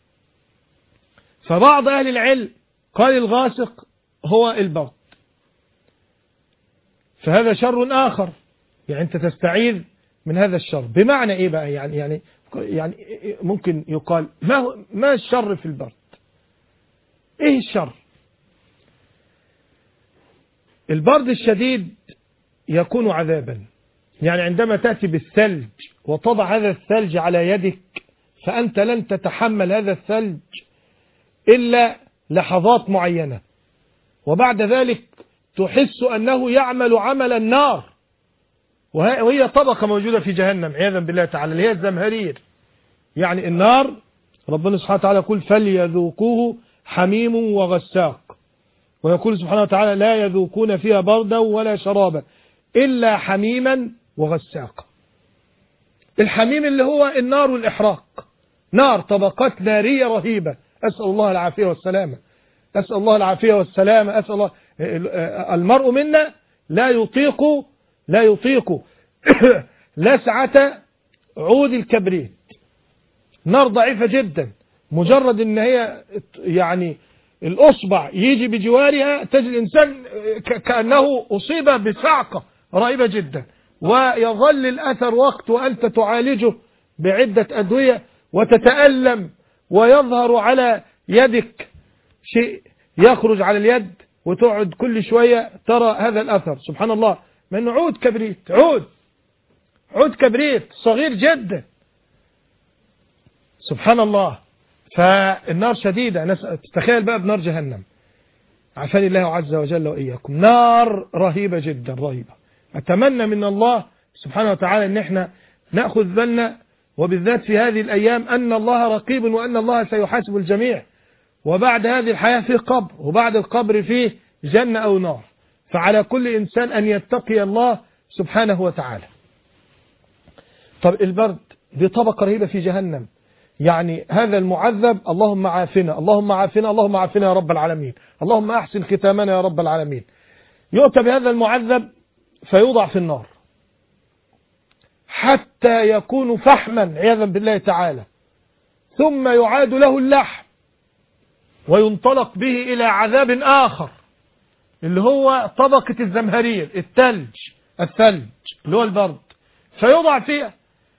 فبعض أهل العلم قال الغاسق هو البرد، فهذا شر آخر، يعني أنت تستعيذ من هذا الشر. بمعنى إيه بقى؟ يعني يعني يعني ممكن يقال ما هو ما الشر في البرد؟ إيه الشر؟ البرد الشديد يكون عذابا، يعني عندما تأتي بالثلج وتضع هذا الثلج على يدك فأنت لن تتحمل هذا الثلج إلا لحظات معينة، وبعد ذلك تحس أنه يعمل عمل النار، وهي طبقة موجودة في جهنم عياذا بالله تعالى اللي هي الزمهرير. يعني النار ربنا سبحانه وتعالى يقول فليذوقوه حميم وغساق، ويقول سبحانه وتعالى لا يذوقون فيها بردا ولا شرابا إلا حميما وغساق. الحميم اللي هو النار والإحراق، نار، طبقات نارية رهيبة، أسأل الله العافية والسلامة، أسأل الله العافية والسلامة، أسأل الله. المرء منا لا يطيق لا يطيق لسعة عود الكبريت. نار ضعيفة جدا، مجرد ان هي يعني الأصبع يجي بجوارها تجد الإنسان كأنه أصيب بصعقة رهيبة جدا، ويظل الأثر وقت وأنت تعالجه بعدة أدوية وتتألم، ويظهر على يدك شيء يخرج على اليد، وتقعد كل شوية ترى هذا الأثر. سبحان الله، من عود كبريت، عود عود كبريت صغير جدا. سبحان الله. فالنار شديدة، تتخيل بقى بنار جهنم، عافاني الله عز وجل وإياكم. نار رهيبة جدا رهيبة. أتمنى من الله سبحانه وتعالى أن احنا نأخذ بالنا، وبالذات في هذه الأيام، أن الله رقيب وأن الله سيحاسب الجميع، وبعد هذه الحياة فيه قبر، وبعد القبر فيه جنة أو نار. فعلى كل إنسان أن يتقي الله سبحانه وتعالى. طب البرد دي طبقة رهيبة في جهنم، يعني هذا المعذب اللهم عافنا اللهم عافنا اللهم عافنا يا رب العالمين، اللهم أحسن ختامنا يا رب العالمين. يؤتى بهذا المعذب فيوضع في النار حتى يكون فحما عياذا بالله تعالى، ثم يعاد له اللحم وينطلق به إلى عذاب آخر اللي هو طبقة الزمهرير، الثلج الثلج اللي هو البرد، فيوضع فيها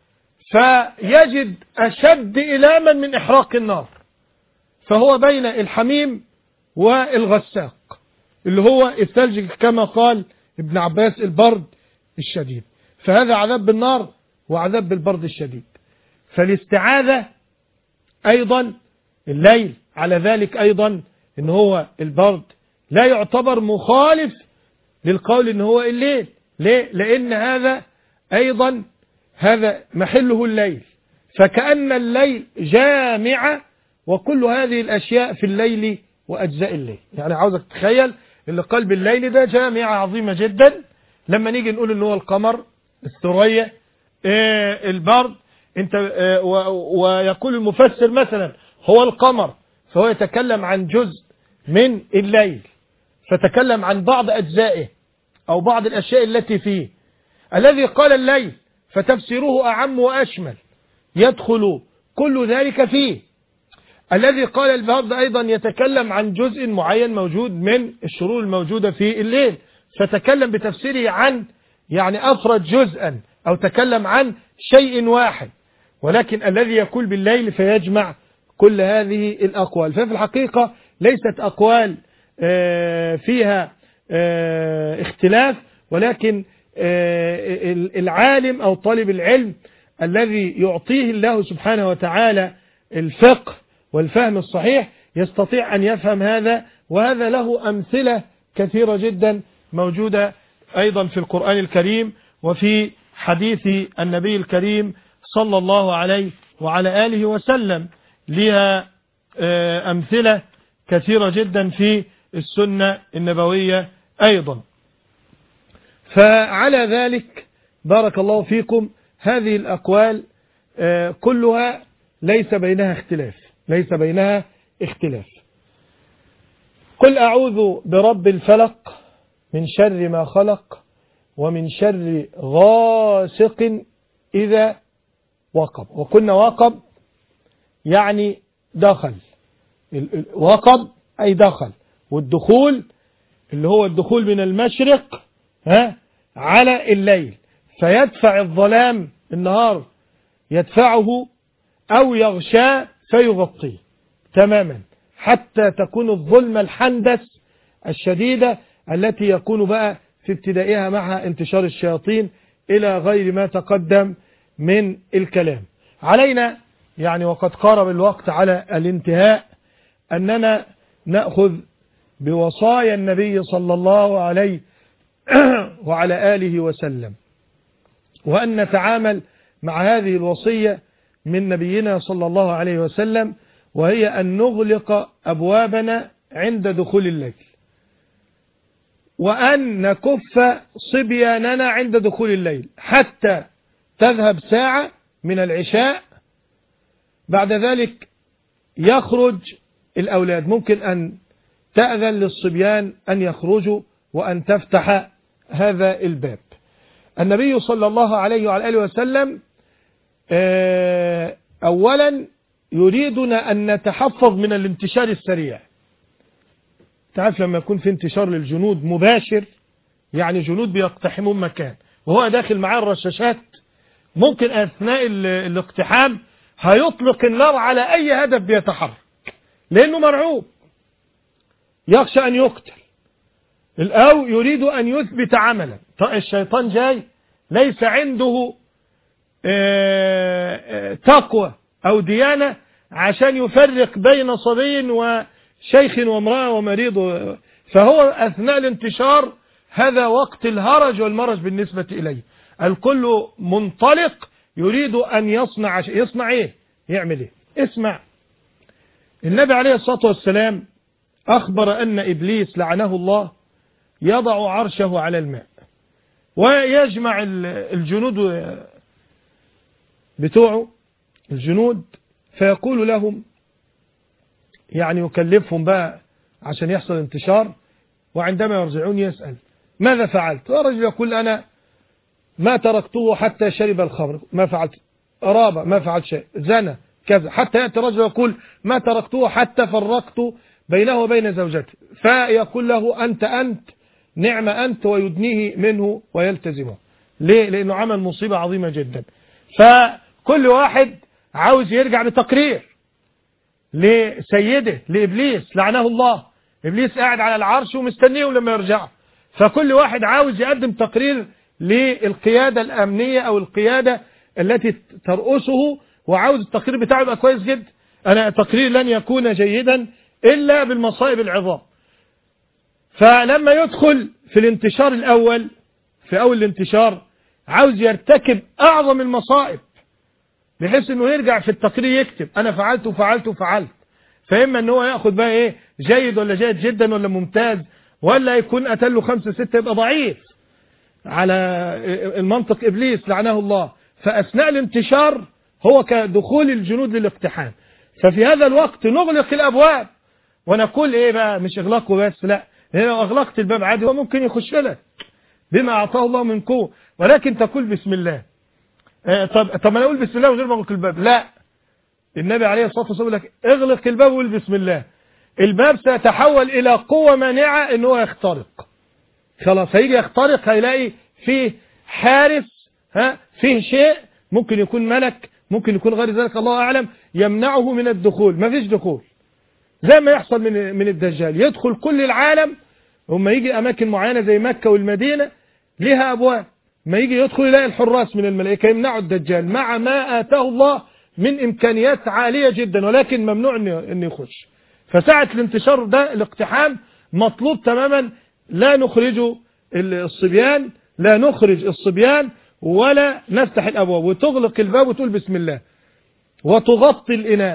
فيجد أشد إلاما من إحراق النار، فهو بين الحميم والغساق اللي هو الثلج كما قال ابن عباس البرد الشديد. فهذا عذاب بالنار وعذاب بالبرد الشديد. فالاستعاذة أيضا الليل على ذلك أيضا إن هو البرد لا يعتبر مخالف للقول إن هو الليل. ليه؟ لأن هذا أيضا هذا محله الليل، فكأن الليل جامع، وكل هذه الأشياء في الليل وأجزاء الليل. يعني عاوزك تتخيل اللي قلب الليل ده جامعة عظيمة جدا. لما نيجي نقول إن هو القمر، الثريا، إيه البرد، انت إيه ويقول المفسر مثلا هو القمر، فهو يتكلم عن جزء من الليل، فتكلم عن بعض أجزائه أو بعض الأشياء التي فيه. الذي قال الليل فتفسيره أعم وأشمل، يدخل كل ذلك فيه. الذي قال البرد أيضا يتكلم عن جزء معين موجود من الشرور الموجودة في الليل، فتكلم بتفسيره عن يعني أفرد جزءا أو تكلم عن شيء واحد. ولكن الذي يقول بالليل فيجمع كل هذه الأقوال. ففي الحقيقة ليست أقوال فيها اختلاف، ولكن العالم أو طالب العلم الذي يعطيه الله سبحانه وتعالى الفقه والفهم الصحيح يستطيع أن يفهم هذا. وهذا له أمثلة كثيرة جدا موجودة أيضا في القرآن الكريم وفي حديث النبي الكريم صلى الله عليه وعلى آله وسلم، لها أمثلة كثيرة جدا في السنة النبوية أيضا. فعلى ذلك بارك الله فيكم هذه الأقوال كلها ليس بينها اختلاف ليس بينها اختلاف. قل أعوذ برب الفلق من شر ما خلق ومن شر غاسق إذا وقب. وقلنا وقب يعني دخل، وقب أي دخل، والدخول اللي هو الدخول من المشرق ها على الليل، فيدفع الظلام النهار يدفعه أو يغشاه فيغطيه تماما حتى تكون الظلمة الحندس الشديدة التي يكون بقى في ابتدائها معها انتشار الشياطين إلى غير ما تقدم من الكلام. علينا يعني وقد قارب الوقت على الانتهاء أننا نأخذ بوصايا النبي صلى الله عليه وعلى آله وسلم، وأن نتعامل مع هذه الوصية من نبينا صلى الله عليه وسلم، وهي أن نغلق أبوابنا عند دخول الليل، وأن نكف صبياننا عند دخول الليل حتى تذهب ساعة من العشاء. بعد ذلك يخرج الأولاد، ممكن أن تأذن للصبيان أن يخرجوا وأن تفتح هذا الباب. النبي صلى الله عليه وعلى آله وسلم أولا يريدنا أن نتحفظ من الانتشار السريع. تعرف لما يكون في انتشار للجنود مباشر، يعني جنود بيقتحمون مكان وهو داخل معاه الرشاشات، ممكن أثناء الاقتحام هيطلق النار على أي هدف بيتحرك لأنه مرعوب يخشى أن يقتل، أو يريد أن يثبت عملا. الشيطان جاي ليس عنده تقوى أو ديانة عشان يفرق بين صبي وشيخ وامرأة ومريض، فهو أثناء الانتشار هذا وقت الهرج والمرج بالنسبة إليه. الكل منطلق يريد أن يصنع يصنع إيه؟ يعمل إيه؟ اسمع، النبي عليه الصلاة والسلام أخبر أن إبليس لعنه الله يضع عرشه على الماء ويجمع الجنود بتوعه الجنود فيقول لهم، يعني يكلفهم بقى عشان يحصل انتشار، وعندما يرجعون يسأل ماذا فعلت؟ الرجل يقول أنا ما تركته حتى شرب الخمر، ما فعلت، أراب ما فعلت شيء، زنى كذا، حتى يأتي الرجل يقول ما تركته حتى فرقت بينه وبين زوجته، فيقول له أنت أنت نعم أنت، ويدنيه منه ويلتزمه. ليه؟ لأنه عمل مصيبة عظيمة جدا. فكل واحد عاوز يرجع بتقرير لسيده لإبليس لعنه الله. إبليس قاعد على العرش ومستنيه لما يرجع، فكل واحد عاوز يقدم تقرير للقيادة الأمنية أو القيادة التي ترأسه، وعاوز التقرير بتاعه يبقى كويس جدا. أنا التقرير لن يكون جيدا إلا بالمصائب العظام. فلما يدخل في الانتشار الأول، في أول الانتشار عاوز يرتكب أعظم المصائب بحيث أنه يرجع في التقرير يكتب أنا فعلت وفعلت وفعلت. فإما أنه يأخذ بقى إيه جيد ولا جيد جدا ولا ممتاز، ولا يكون أتله خمسة ستة يبقى ضعيف على المنطق إبليس لعنه الله. فأثناء الانتشار هو كدخول الجنود للاقتحام، ففي هذا الوقت نغلق الأبواب ونقول إيه بقى مش إغلاقه بس، لا، لو أغلقت الباب عادي هو ممكن يخش لك بما أعطاه الله من قوة، ولكن تقول بسم الله. اه طب طب أنا أقول بسم الله وغير ما أغلق الباب؟ لا، النبي عليه الصلاة والسلام يقول لك اغلق الباب وقول بسم الله. الباب سيتحول إلى قوة مانعة إن هو يخترق. خلاص هيجي يخترق هيلاقي فيه حارس، ها فيه شيء ممكن يكون ملك، ممكن يكون غير ذلك الله أعلم، يمنعه من الدخول. ما فيش دخول زي ما يحصل من من الدجال، يدخل كل العالم. وما يجي أماكن معينة زي مكة والمدينة لها أبواب، ما يجي يدخل يلاقي الحراس من الملائكة يمنعوا الدجال مع ما آتاه الله من إمكانيات عالية جدا، ولكن ممنوع أن يخش. فساعة الانتشار ده الاقتحام مطلوب تماما، لا نخرج الصبيان لا نخرج الصبيان ولا نفتح الأبواب، وتغلق الباب وتقول بسم الله وتغطي الإناء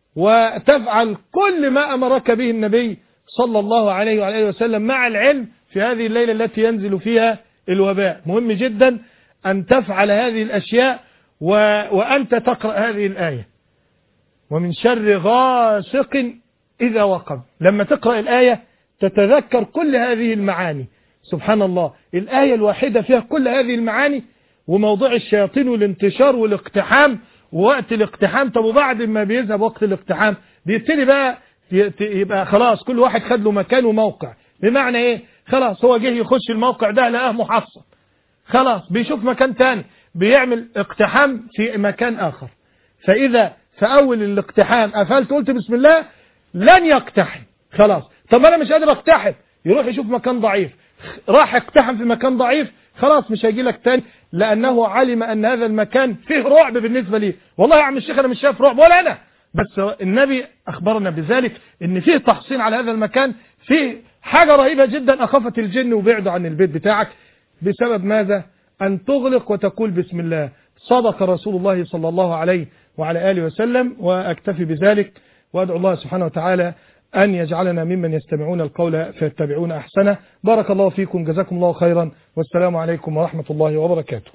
وتفعل كل ما أمرك به النبي صلى الله عليه وعلى آله وسلم، مع العلم في هذه الليلة التي ينزل فيها الوباء. مهم جدا أن تفعل هذه الأشياء و... وأنت تقرأ هذه الآية ومن شر غاسق إذا وقب. لما تقرأ الآية تتذكر كل هذه المعاني. سبحان الله، الآية الواحدة فيها كل هذه المعاني، وموضوع الشياطين والانتشار والاقتحام ووقت الاقتحام. طب وبعد ما بيذهب وقت الاقتحام بيبتدي بقى يبقى خلاص كل واحد خد له مكان وموقع. بمعنى ايه؟ خلاص هو جه يخش الموقع ده لقاه محصن، خلاص بيشوف مكان تاني بيعمل اقتحام في مكان آخر. فإذا في أول الاقتحام قفلت قلت بسم الله لن يقتحم، خلاص. طب أنا مش قادر اقتحم، يروح يشوف مكان ضعيف، راح اقتحم في مكان ضعيف، خلاص مش هيجي لك تاني، لأنه علم أن هذا المكان فيه رعب بالنسبة لي. والله يا عم الشيخ أنا مش شايف رعب ولا أنا، بس النبي أخبرنا بذلك إن فيه تحصين على هذا المكان، فيه حاجة رهيبة جدا أخافت الجن وبعدوا عن البيت بتاعك. بسبب ماذا؟ أن تغلق وتقول بسم الله. صدق رسول الله صلى الله عليه وعلى آله وسلم. وأكتفي بذلك وأدعو الله سبحانه وتعالى أن يجعلنا ممن يستمعون القول فيتبعون أحسنه. بارك الله فيكم، جزاكم الله خيرا، والسلام عليكم ورحمة الله وبركاته.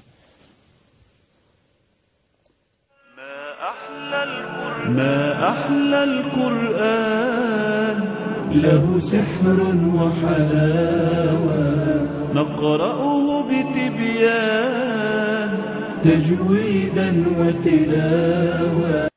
ما أحلى القرآن، له سحر وحلاوة نقرأه بتبيان تجويدا وتلاوة